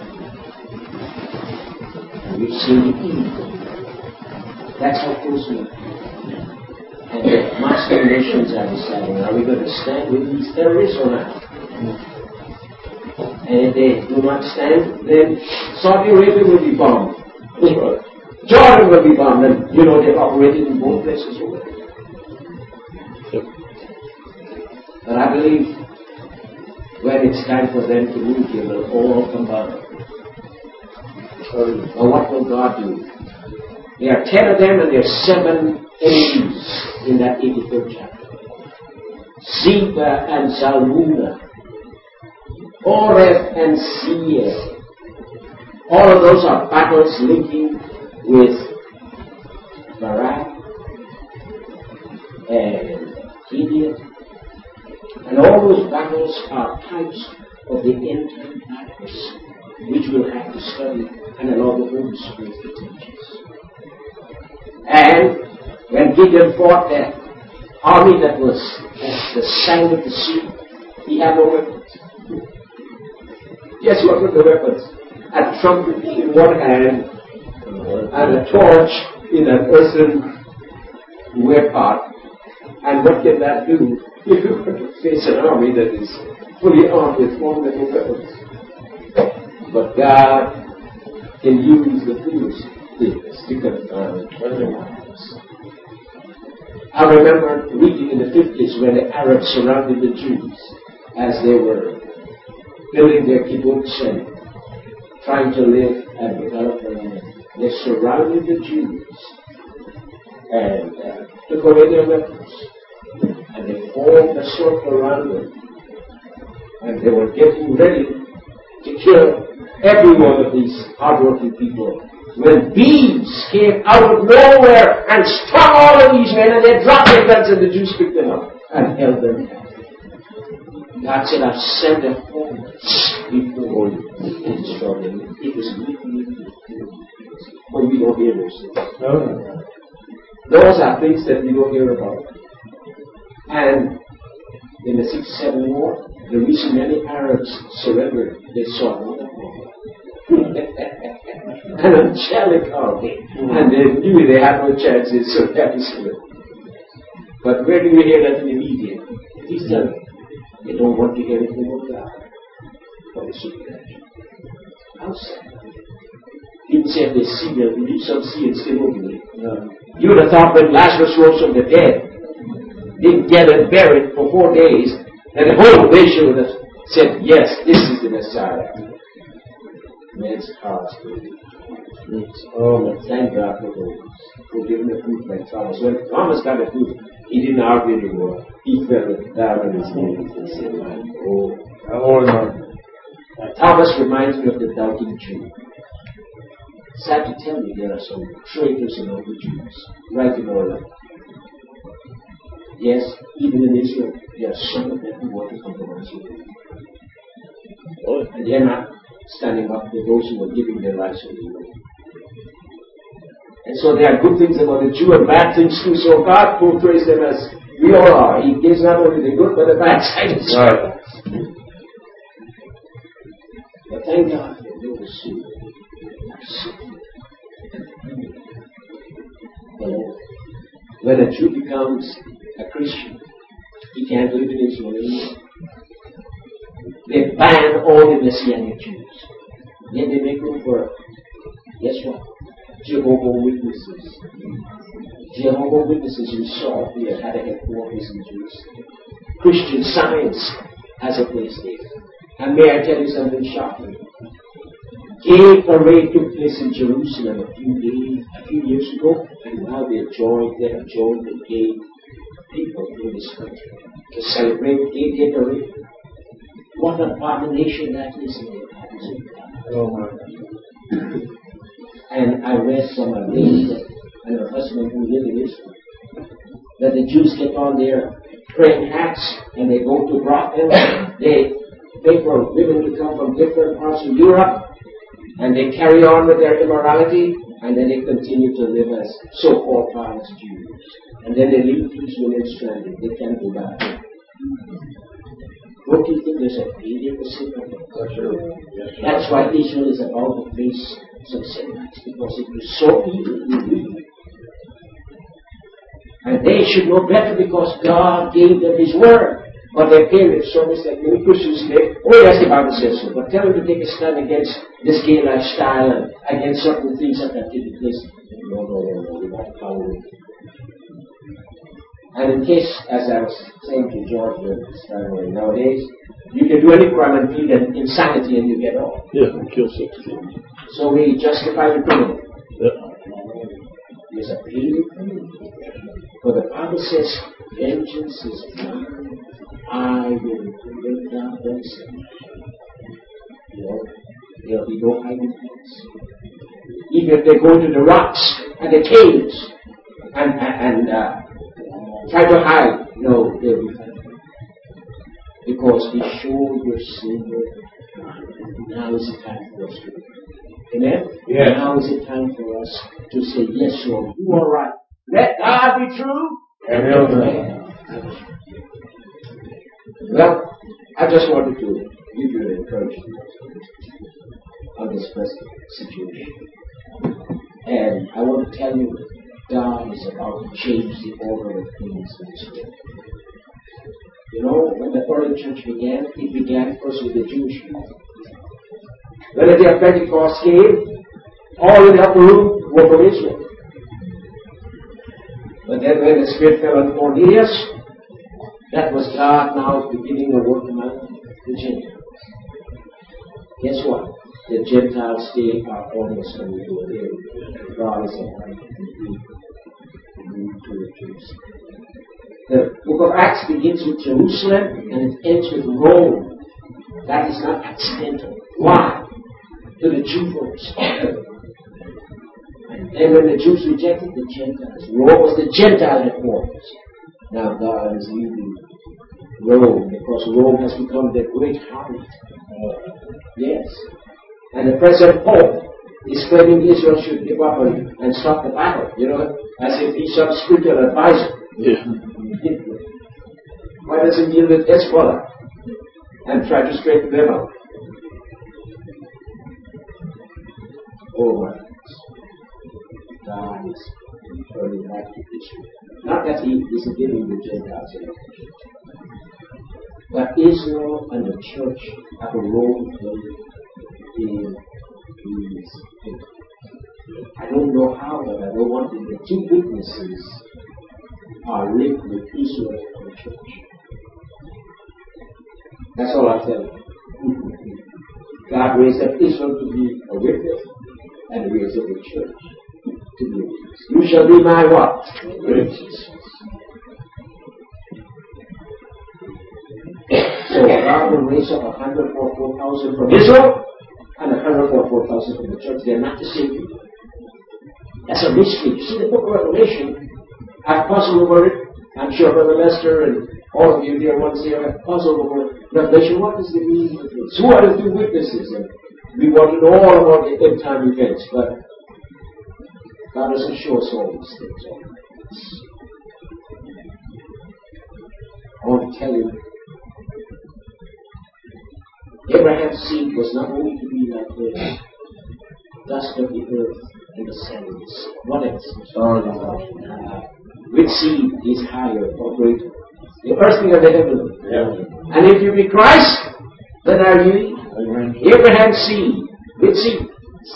And we've seen the evil. That's how close we are. And the Muslim nations are deciding, are we going to stand with these terrorists or not? And if they do not stand, then Saudi Arabia will be bombed. Jordan will be bombed, and you know they've operated in both places already. But I believe when it's time for them to move, they will all combine. Now what will God do? There are ten of them and there are seven enemies in that eighty-third chapter. Zeba and Zalmunna, Oreb and Seir. All of those are battles linking with Barak and Gideon. And all those battles are types of the end time battles, which we'll have to study and allow the Holy Spirit to teach us. And when Gideon fought that army that was the sand of the sea, he had no weapons. Guess what were the weapons? A trumpet in one hand and a torch in an earthen ware pot. And what can that do? You want to face an army that is fully armed with formidable weapons. But God can use the foolish things to confound the wise. I remember reading in the fifties when the Arabs surrounded the Jews as they were building their kibbutz and trying to live and develop their land. They surrounded the Jews and uh, took away their weapons. And they formed a circle around them. And they were getting ready to kill every one of these hardworking people. When bees came out of nowhere and struck all of these men, and they dropped their guns, and the Jews picked them up and held them. God said, I've sent a hornet before you to destroy them. It was really, when we don't hear those things. No. Those are things that we don't hear about. And in the sixty-seven war, the reason many Arabs surrendered, they saw another war. An angelic army. And they knew they had no chances, so they had to surrender. But where do we hear that in the media? Please tell me. They don't want to hear anything about God. Or the supernatural. How sad. People say if they see them, you some see and still don't believe. No. You would have thought when Lazarus rose from the dead, didn't get it buried for four days, that the whole nation would have said, yes, this is the Messiah. Man's hearts believe. Oh, but thank God for those who give him the proof like Thomas. When Thomas got the proof, he didn't argue anymore. He fell down on his knees and said, my oh, oh no. Thomas reminds me of the doubting Jew. Sad to tell you, there are some traitors among the Jews, right in our life. Yes, even in Israel, there are some of them who want to compromise with you. Oh, and they're not standing up for those who are giving their lives to the Lord. And so there are good things about the Jew and bad things too. So God portrays them as we all are. He gives not only the good but the bad side as well. But thank God for those who are sick. When a Jew becomes a Christian, he can't live in Israel anymore. They ban all the Messianic Jews. Then they make room for, guess what? Jehovah's Witnesses. Jehovah's Witnesses you saw here had a headquarters in Jerusalem. Christian Science has a place there. And may I tell you something shocking? Gay parade took place in Jerusalem a few days, a few years ago, and now they joined, they have joined the gay people in this country to celebrate gay gay parade. What an abomination that is. Oh my God. And I read from a lady and her husband who live in Israel that the Jews get on their praying hats and they go to brothel. They pay for women to come from different parts of Europe and they carry on with their immorality and then they continue to live as so-called pious Jews. And then they leave these women stranded. They can't go back. Don't you think there's a payday for sin? That's why Israel is about to face some setbacks, because it was so evil. And they should know better because God gave them His word. But their parents, so much like many Christians today, oh yes, the Bible says so, but tell them to take a stand against this gay lifestyle and against certain things that are taking place. No, no, no, no, we're not following. And in case, as I was saying to George this family, nowadays, you can do any crime and plead insanity and you get off. Yeah, and kill six people. So we justify the criminal. Yeah. There's a payment. For the Bible says, vengeance is mine. I will bring down them. You know, there'll be no hiding place. Even if they go into the rocks and the caves and, and, and uh, try to hide, no, they'll be found. Because we show your sin. Now is the time for us to do. Amen? Yes. Now is the time for us to say, yes, Lord, you are right. Let God be true. Amen. Well, I just wanted to give you an encouragement on this present situation. And I want to tell you, God is about to change the order of things in this world. You know, when the early church began, it began first with the Jewish people. When the day of Pentecost came, all in the upper room were from Israel. But then when the Spirit fell on Cornelius, that was God now beginning to work among the Gentiles. Guess what? The Gentiles today are almost coming to an end. God is about to move to Jerusalem. The book of Acts begins with Jerusalem and it ends with Rome. That is not accidental. Why? To the Jew folks. And then when the Jews rejected the Gentiles, Rome was the Gentile headquarters. Now God is leaving Rome because Rome has become the great harlot. Yes. And the present Pope is claiming Israel should give up and, and stop the battle, you know, as if he's some spiritual advisor. Yeah. Why doesn't he deal with Hezbollah and try to straighten them out? Oh my goodness. God is turning back to Israel. Not that he isn't dealing with Gentiles anymore. But Israel and the church have a role to play in these things. I don't know how, but I don't want to. The two witnesses are linked with Israel and the church. That's all I tell you. God raised up Israel to be a witness, and He raised up the church to be a witness. You shall be my what? Witnesses. So God will raise up a hundred for four thousand from Israel and a hundred for four thousand from the church. They're not the same people. That's a mystery. You see, the book of Revelation, I've puzzled over it. I'm sure Brother Lester and all of you dear ones here have puzzled over Revelation. What does the meaning of this? Who are the two witnesses? And we want to know all about the end time events, but God doesn't show us all these things. I want to tell you, Abraham's seed was not only to be like the dust of the earth and the sands. What else? Stars. Uh, which seed is higher or greater? The earthly or the heavenly? Yeah. And if you be Christ, then are you Abraham's seed. Which seed?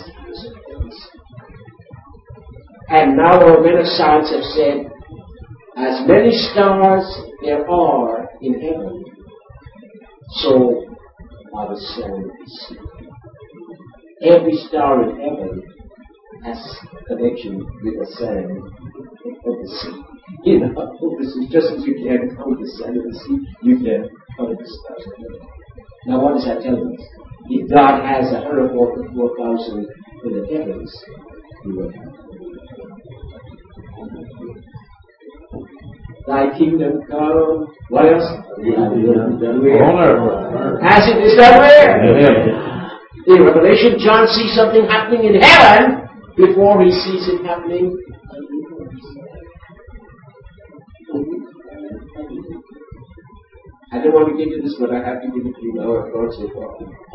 And now our men of science have said, as many stars there are in heaven, so are the sands of the sea. Every star in heaven has connection with the sand of the sea. You know, this is just as you can count the sand of the sea, you can count the stars of heaven. Now what is that telling us? If God has a hundred four thousand in the heavens, He will have. Thy kingdom come. What else? As it is done where? In Revelation, John sees something happening in heaven before he sees it happening on earth. I don't want to get into this, but I have to give it to you now. I've gone so far.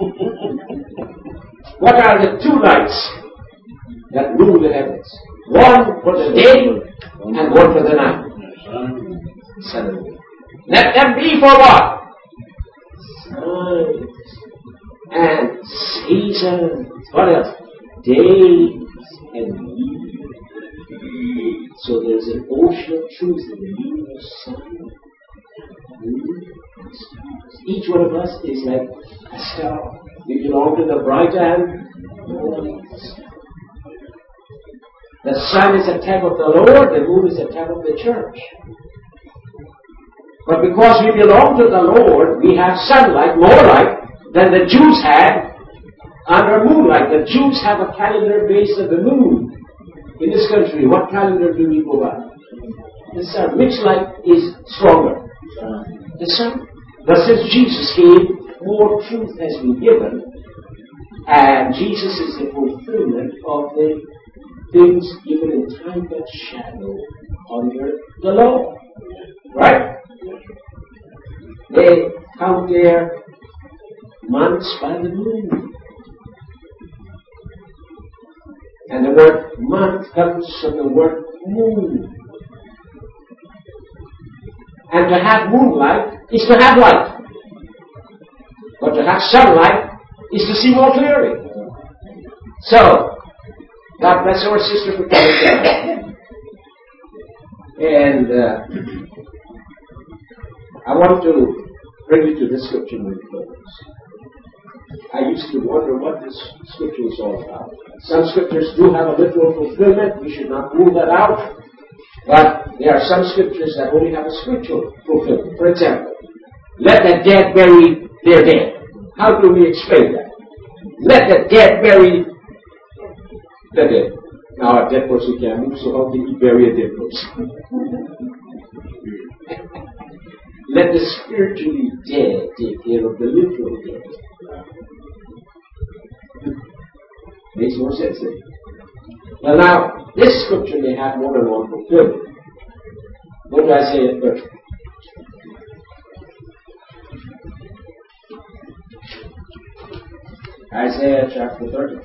What are the two lights that rule the heavens? One for the day and one for the night. Sun and moon. Let them be for what? Signs and seasons. What else? Days and years. So there's an ocean of truth in the meaning of sun, moon, and stars. Each one of us is like a star. We belong to the bright and morning star. The sun is a type of the Lord, the moon is a type of the church. But because we belong to the Lord, we have sunlight, more light than the Jews had under moonlight. The Jews have a calendar based on the moon. In this country, what calendar do we go by? The sun. Which light is stronger? The sun. But since Jesus came, more truth has been given, and Jesus is the fulfillment of the things given in time that shadow under the law. Right? They count their months by the moon. And the word month comes from the word moon. And to have moonlight is to have light. But to have sunlight is to see more clearly. So, God bless our sister for coming down. And uh, I want to bring you to this scripture with close. I used to wonder what this scripture is all about. Some scriptures do have a literal fulfillment. We should not rule that out. But there are some scriptures that only have a spiritual fulfillment. For example, let the dead bury their dead. How do we explain that? Let the dead bury the dead. Now, a dead person can't move, so how can he bury a dead person? Let the spiritually dead take care of the literal dead. Makes more sense. Eh? Well, now, this scripture may have more than one fulfillment. Go to Isaiah thirty. Isaiah chapter thirty.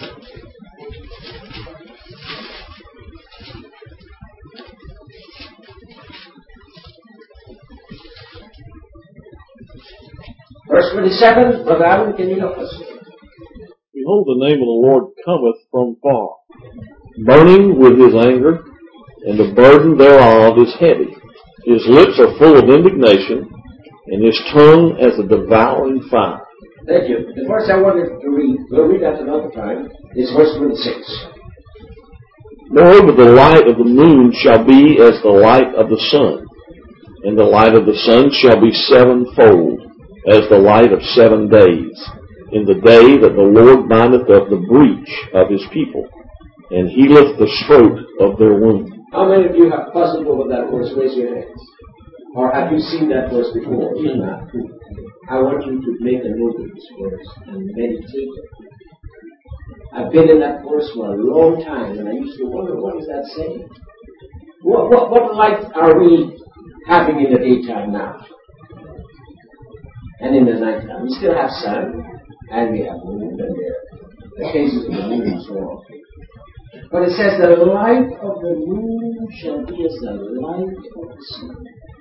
Verse twenty-seven, Brother Allen, can you help us? Behold, the name of the Lord cometh from far, burning with his anger, and the burden thereof is heavy. His lips are full of indignation, and his tongue as a devouring fire. Thank you. The verse I wanted to read, we'll read that another time, is verse twenty-six. Moreover, the light of the moon shall be as the light of the sun, and the light of the sun shall be sevenfold, as the light of seven days, in the day that the Lord bindeth up the breach of his people, and healeth the stroke of their wound. How many of you have puzzled over that verse? Raise your hands. Or have you seen that verse before? If not, I want you to make a note of this verse and meditate it. I've been in that verse for a long time, and I used to wonder, what is that saying? What, what, what light are we having in the daytime now? And in the nighttime? We still have sun, and we have moon, and the phases of the moon and so on. But it says, the light of the moon shall be as the light of the sun.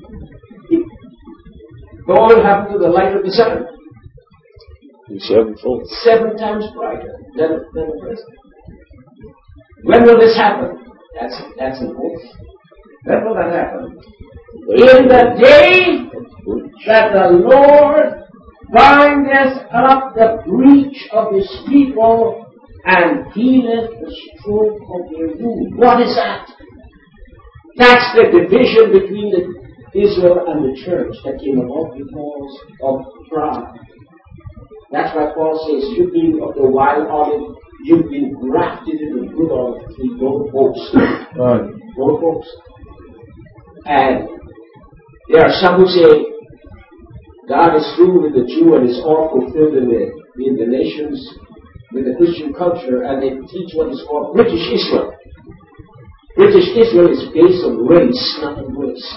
What will happen to the light of the sun? Sevenfold. Seven times brighter than, than the present. When will this happen? That's, that's an oath. When will that happen? In the day that the Lord bindeth up the breach of his people and healeth the stroke of their wound. What is that? That's the division between the Israel and the church that came about because of pride. That's why Paul says, you've been of the wild olive, you've been grafted in the good olive tree, don't boast. Right. Don't boast. And there are some who say, God is through with the Jew and is all fulfilled in the, in the nations with the Christian culture, and they teach what is called British Israel. British Israel is based on race, not on grace.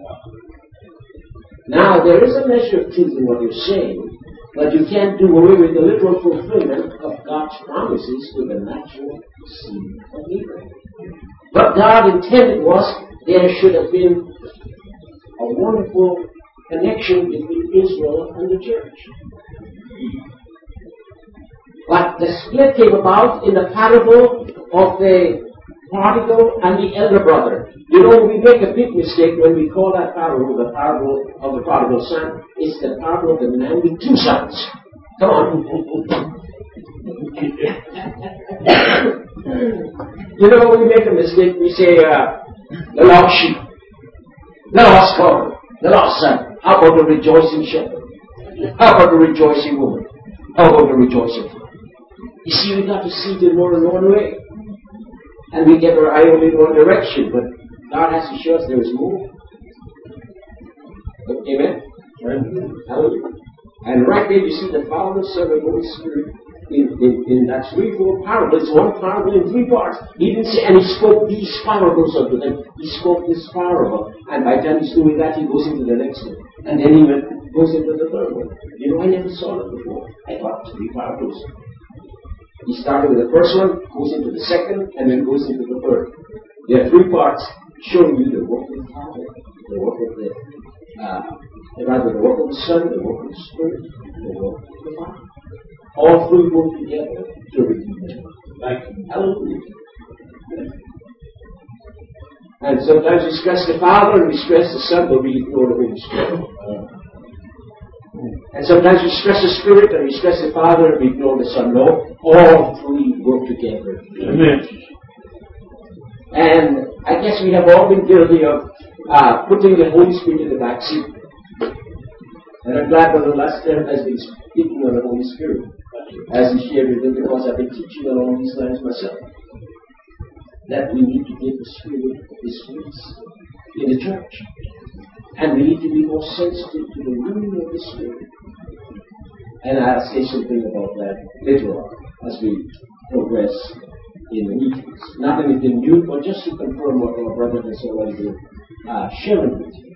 Now, there is a measure of truth in what you're saying, but you can't do away with the literal fulfillment of God's promises to the natural seed of Abraham. What God intended was there should have been a wonderful connection between Israel and the church. But the split came about in the parable of the prodigal and the elder brother. You know, we make a big mistake when we call that parable the parable of the prodigal son. It's the parable of the man with two sons. Come on. You know, we make a mistake. We say, uh, the lost sheep, the lost cow, the lost son. How about the rejoicing shepherd? How about the rejoicing woman? How about the rejoicing father? You see, we got to see it in more than one way. And we get our eye only in one direction, but God has to show us there is more. Amen? Hallelujah. And right there you see the Father, Son, and Holy Spirit in, in, in that threefold parable. It's one parable in three parts. He didn't say, and he spoke these parables unto them. He spoke this parable. And by the time he's doing that, he goes into the next one. And then he went, goes into the third one. You know, I never saw it before. I thought three parables. He started with the first one, goes into the second, and then goes into the third. There are three parts showing you the work of the Father, the work of the, uh, rather the work of the Son, the work of the Spirit, the work of the Father. All three work together to redeem them. Like, hallelujah. And sometimes we stress the Father and we stress the Son, but we ignore the Holy Spirit. And sometimes we stress the Spirit and we stress the Father and we ignore the Son. No, all three work together. Amen. And I guess we have all been guilty of uh, putting the Holy Spirit in the back seat. And I'm glad Brother Lester has been speaking on the Holy Spirit as he shared with me, because I've been teaching along these lines myself. That we need to give the Spirit His place in the church. And we need to be more sensitive to the moving of the Spirit. And I'll say something about that later on as we progress in the meetings. Not anything new, but just to confirm what our brother has already been uh, sharing with you.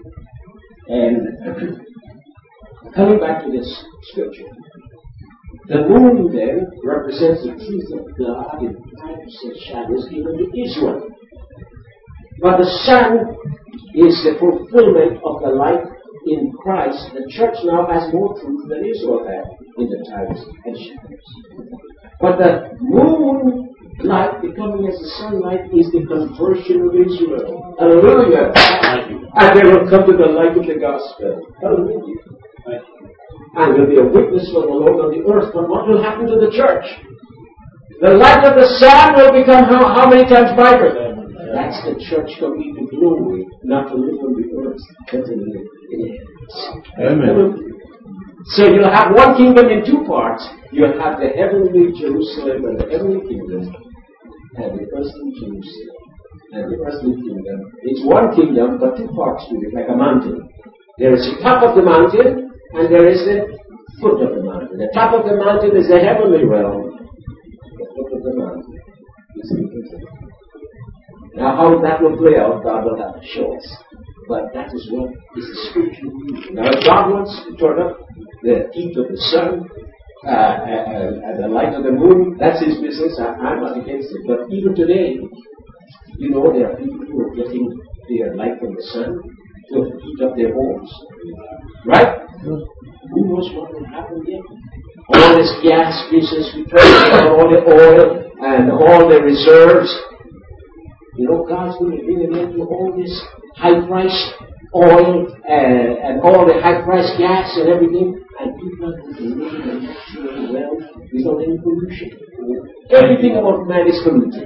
And coming back to this scripture, the moon then represents the truth of God in types and shadows given to Israel. But the sun is the fulfillment of the light in Christ. The church now has more truth than Israel had in the types and shadows. But the moon light becoming as the sunlight is the conversion of Israel. Hallelujah. And they will come to the light of the gospel. Hallelujah. And will be a witness for the Lord on the earth. But what will happen to the church? The light of the sun will become how, how many times brighter? That's the church coming to glory, not to live on the earth, but to live in heaven. Amen. So you'll have one kingdom in two parts. You'll have the heavenly Jerusalem and the heavenly kingdom, and the earthly Jerusalem and the earthly kingdom. It's one kingdom, but two parts to it, like a mountain. There is the top of the mountain, and there is the foot of the mountain. The top of the mountain is the heavenly realm. The foot of the mountain is the kingdom. Now, how that will play out, God will have to show us. But that is what is the spiritual meaning. Now, if God wants to turn up the heat of the sun uh, and, and the light of the moon, that's His business. I, I'm not against it. But even today, you know, there are people who are getting their light from the sun to heat up their homes. Right? Who knows what will happen yet? All this gas business, we talk about all the oil and all the reserves. You know, God's going to bring an end to all this high-priced oil and, and all the high-priced gas and everything, and people are going to live in a natural well without any pollution. Everything about man is polluted.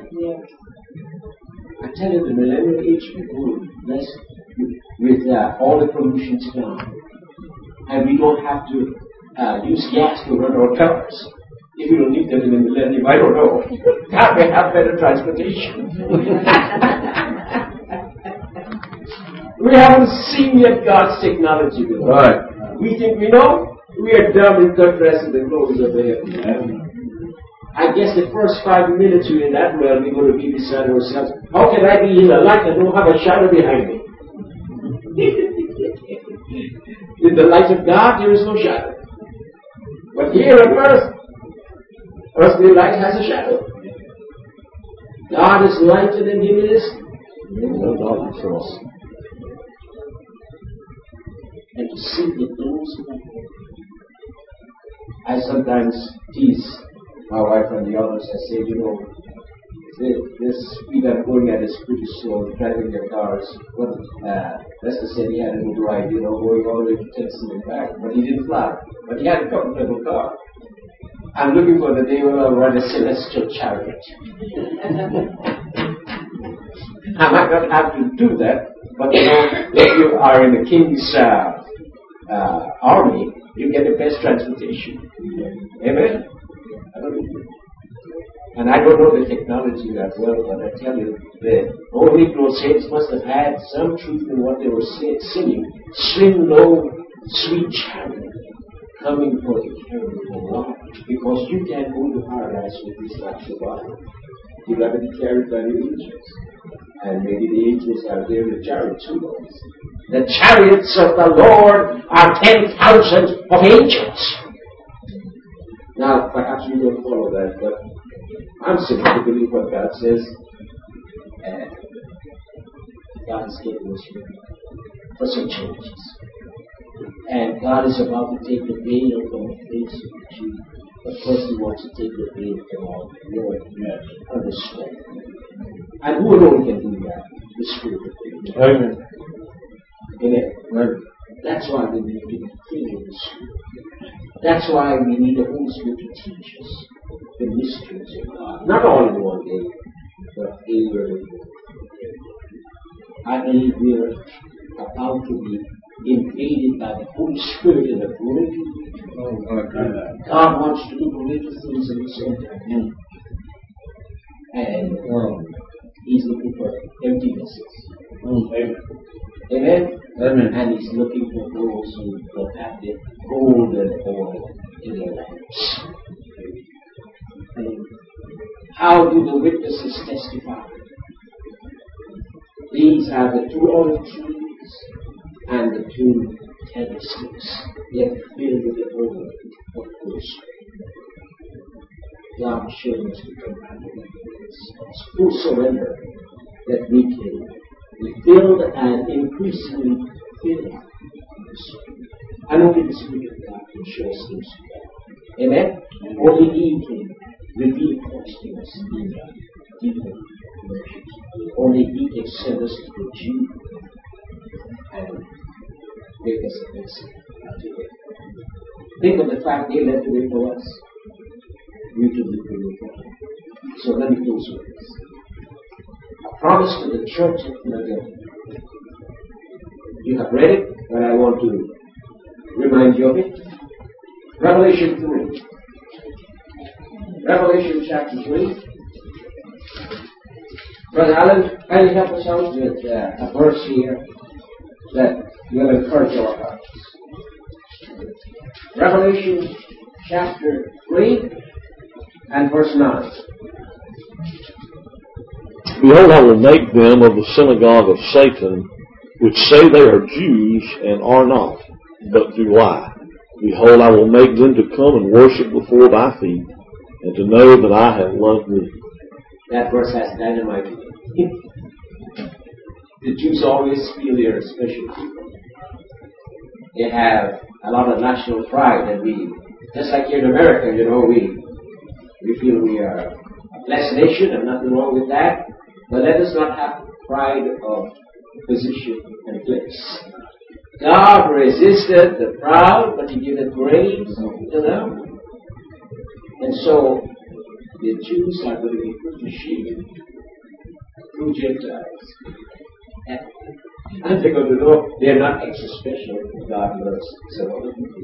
I tell you, the millennial age people will be blessed with uh, all the pollutions gone. And we don't have to uh, use gas to run our cars. If you don't need that in the millennium, I don't know. God may have better transportation. We haven't seen yet God's technology. Right. We think we know. We are dumb in contrast to the glories of the heaven. I guess the first five minutes we're in that realm, we're going to be beside ourselves. How can I be in the light and don't have a shadow behind me? In the light of God, there is no shadow. But here on earth, earthly light has a shadow. God is light and in Him is no darkness for us. And to see the things of God. I sometimes tease my wife and the others. I say, you know, this speed I'm going at is pretty slow, driving their cars. But uh, Lester said he had a good ride, you know, going all the way to Texas and back. But he didn't fly. But he had a comfortable car. I'm looking for the day when I'll ride a celestial chariot. I might not have to do that, but you know, if you are in the king's uh, uh, army, you get the best transportation. Amen? And I don't know the technology that well, but I tell you, the old Negro saints must have had some truth in what they were say, singing. Sing low, sweet chariot, coming for the carry of God. Because you can't go to paradise with this natural body. You'll have to be carried by the angels. And maybe the angels are there in the chariots, who knows? The chariots of the Lord are ten thousands of angels. Now, perhaps we don't follow that, but I'm simply to believe what God says. And God is getting us ready for some changes. And God is about to take the veil from the face of the Jew. But first He wants to take the veil from our Lord and the strength. And who alone can do that? The Spirit of God. Amen. Amen. Amen. That's why we need to be filled with the Spirit. That's why we need the Holy Spirit to teach us the mysteries of God. Not all in one day, but every day. I believe we are about to be invaded by the Holy Spirit in a great way. God wants to do greater things in this end time. And um, He's looking for empty vessels. Amen. Amen. Amen. And He's looking for those who will have the golden oil in their lamps. How do the witnesses testify? These are the two olive trees and the two candlesticks. They are filled with the oil of the Spirit. God showing us to come back to It's full surrender that we can be filled and increasingly filled. And only the Spirit of God can show us things to God. Amen? Only He can reveal Christ to us in deeper emotions. Only He can send us to the Jew and make us a blessing. Think of the fact they left the way for us. We to lead the way for them. So let me close with this. A promise to the church of Philadelphia. You have read it, but I want to remind you of it. Revelation three. Revelation chapter three. Brother Alan, can you help us out with uh, a verse here that will encourage our hearts? Revelation chapter three and verse nine. Behold, I will make them of the synagogue of Satan, which say they are Jews and are not, but do lie. Behold, I will make them to come and worship before thy feet, and to know that I have loved thee. That verse has dynamite in it. The Jews always feel they are special people. They have a lot of national pride, and we, just like here in America, you know, we we feel we are a blessed nation, and nothing wrong with that. But let us not have pride of position and place. God resisted the proud, but He gave grace to them. And so the Jews are going to be put to shame through Gentiles. And they're going to know they're not extra special. God loves some other people.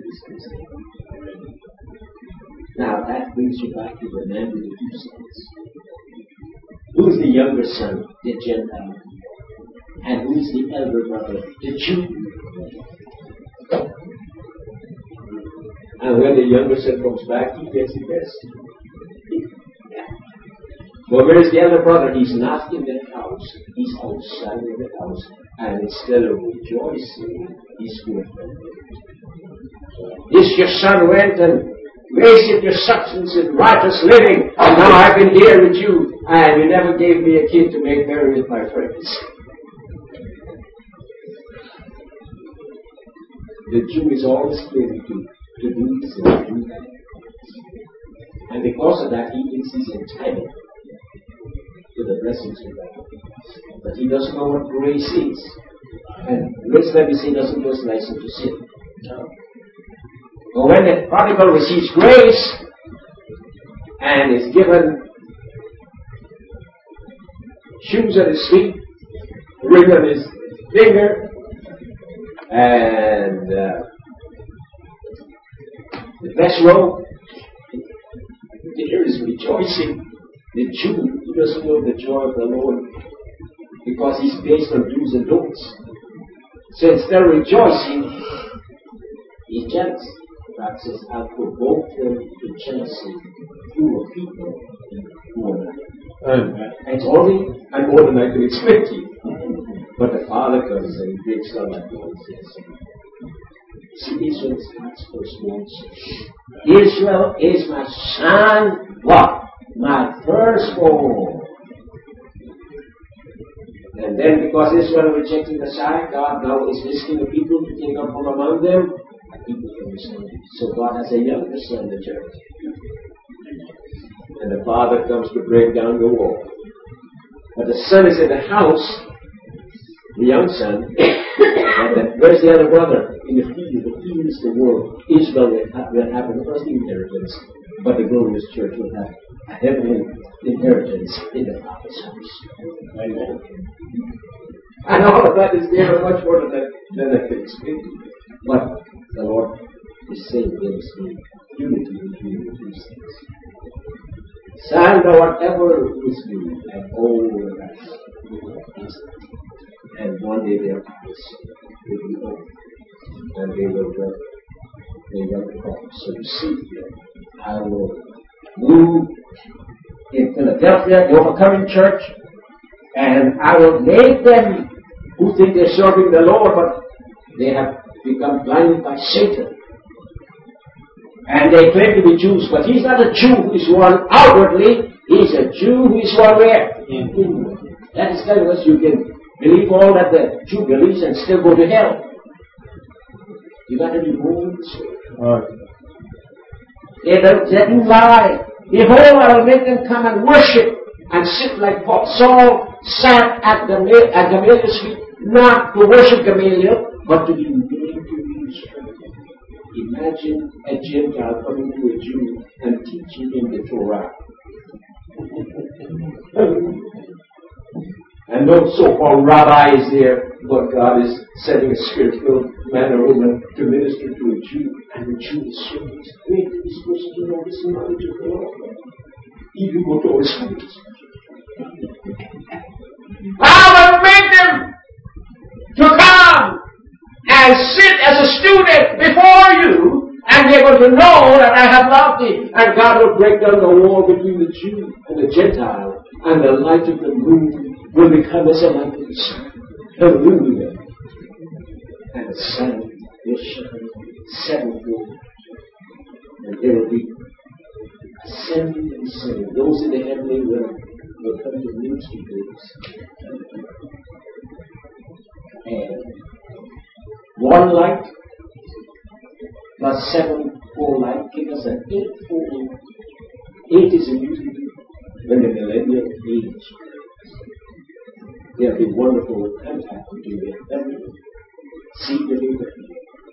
Now that brings you back to the man with the two sons. Who's the younger son? The Gentile. And who's the elder brother? The Jew. And when the younger son comes back, he gets the best. But where's the elder brother? He's not in the house. He's outside of the house. And instead of rejoicing, he's with them. This your son went and wasted your substance in righteous living, and now I've been here with you, and you never gave me a kid to make merry with my friends. The Jew is always claiming to, to do this and do that. And because of that, he thinks he's entitled to the blessings of God. But he doesn't know what grace is. And grace, let me say, doesn't just license to sin. No. But when the prodigal receives grace and is given shoes on his feet, ring on his finger, and uh, the best robe, there is rejoicing. The Jew, he doesn't know the joy of the Lord because he's based on do's and don'ts. So instead of rejoicing, he's jealous. God says, I'll provoke them to jealousy through a people who are not. Amen. It's only and more than I could expect you. But the Father comes and he breaks down that door and says, See, Israel is God's firstborn son. Israel is my son, what? My firstborn. And then because Israel rejected the Messiah, God now is listing the people to take up from among them a people from his son. So God has a younger son, the church. And the father comes to break down the wall. But the son is in the house, the young son, and then where's the other brother? In the field. The field is the world. Israel will have, will have an earthly inheritance, but the glorious church will have a heavenly inheritance in the Father's house. Amen. And all of that is there much more than, than I can explain. But the Lord is saying things in unity between these things. Son, whatever is me, and all the rest is. And one day their eyes will be opened, and they will go, they will come. So you see here, I will move in Philadelphia, the overcoming church, and I will make them who think they're serving the Lord, but they have become blinded by Satan. And they claim to be Jews, but he's not a Jew who is one outwardly, he's a Jew who is one where? Inward. That is telling us you can believe all that the Jew believes and still go to hell. You got to be born this way. Right. They don't lie. Behold, I will make them come and worship and sit like Saul sat at Gamaliel's feet, not to worship Gamaliel, but to be made to use him. Imagine a Gentile coming to a Jew and teaching him the Torah. And no so-called rabbi is there, but God is sending a spirit-filled man or woman to minister to a Jew, and the Jew is so great. He's supposed to know this knowledge of the Lord. Even go to his schools. I will make them to come and sit as a student before you, and they're going to know that I have loved thee. And God will break down the wall between the Jew and the Gentile, and the light of the moon will become as a light of the sun. Hallelujah. And the sun will shine sevenfold. And there will be ascending and descending. Those in the heavenly realm will come to ministry groups. And one light plus sevenfold light give us an eightfold. Eight is usually when the millennial age. There will be wonderful contact between the heavenly seed of Abraham.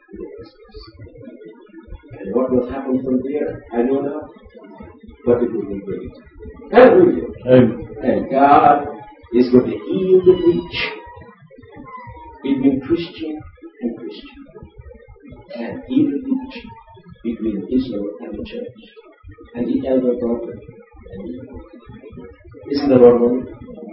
And what will happen from there, I don't know, but it will be great. Hallelujah. Amen. And God is going to heal the breach between Christian and Christian, and heal the breach between Israel and the church, and the elder brother and the elder. Isn't the Lord wonderful?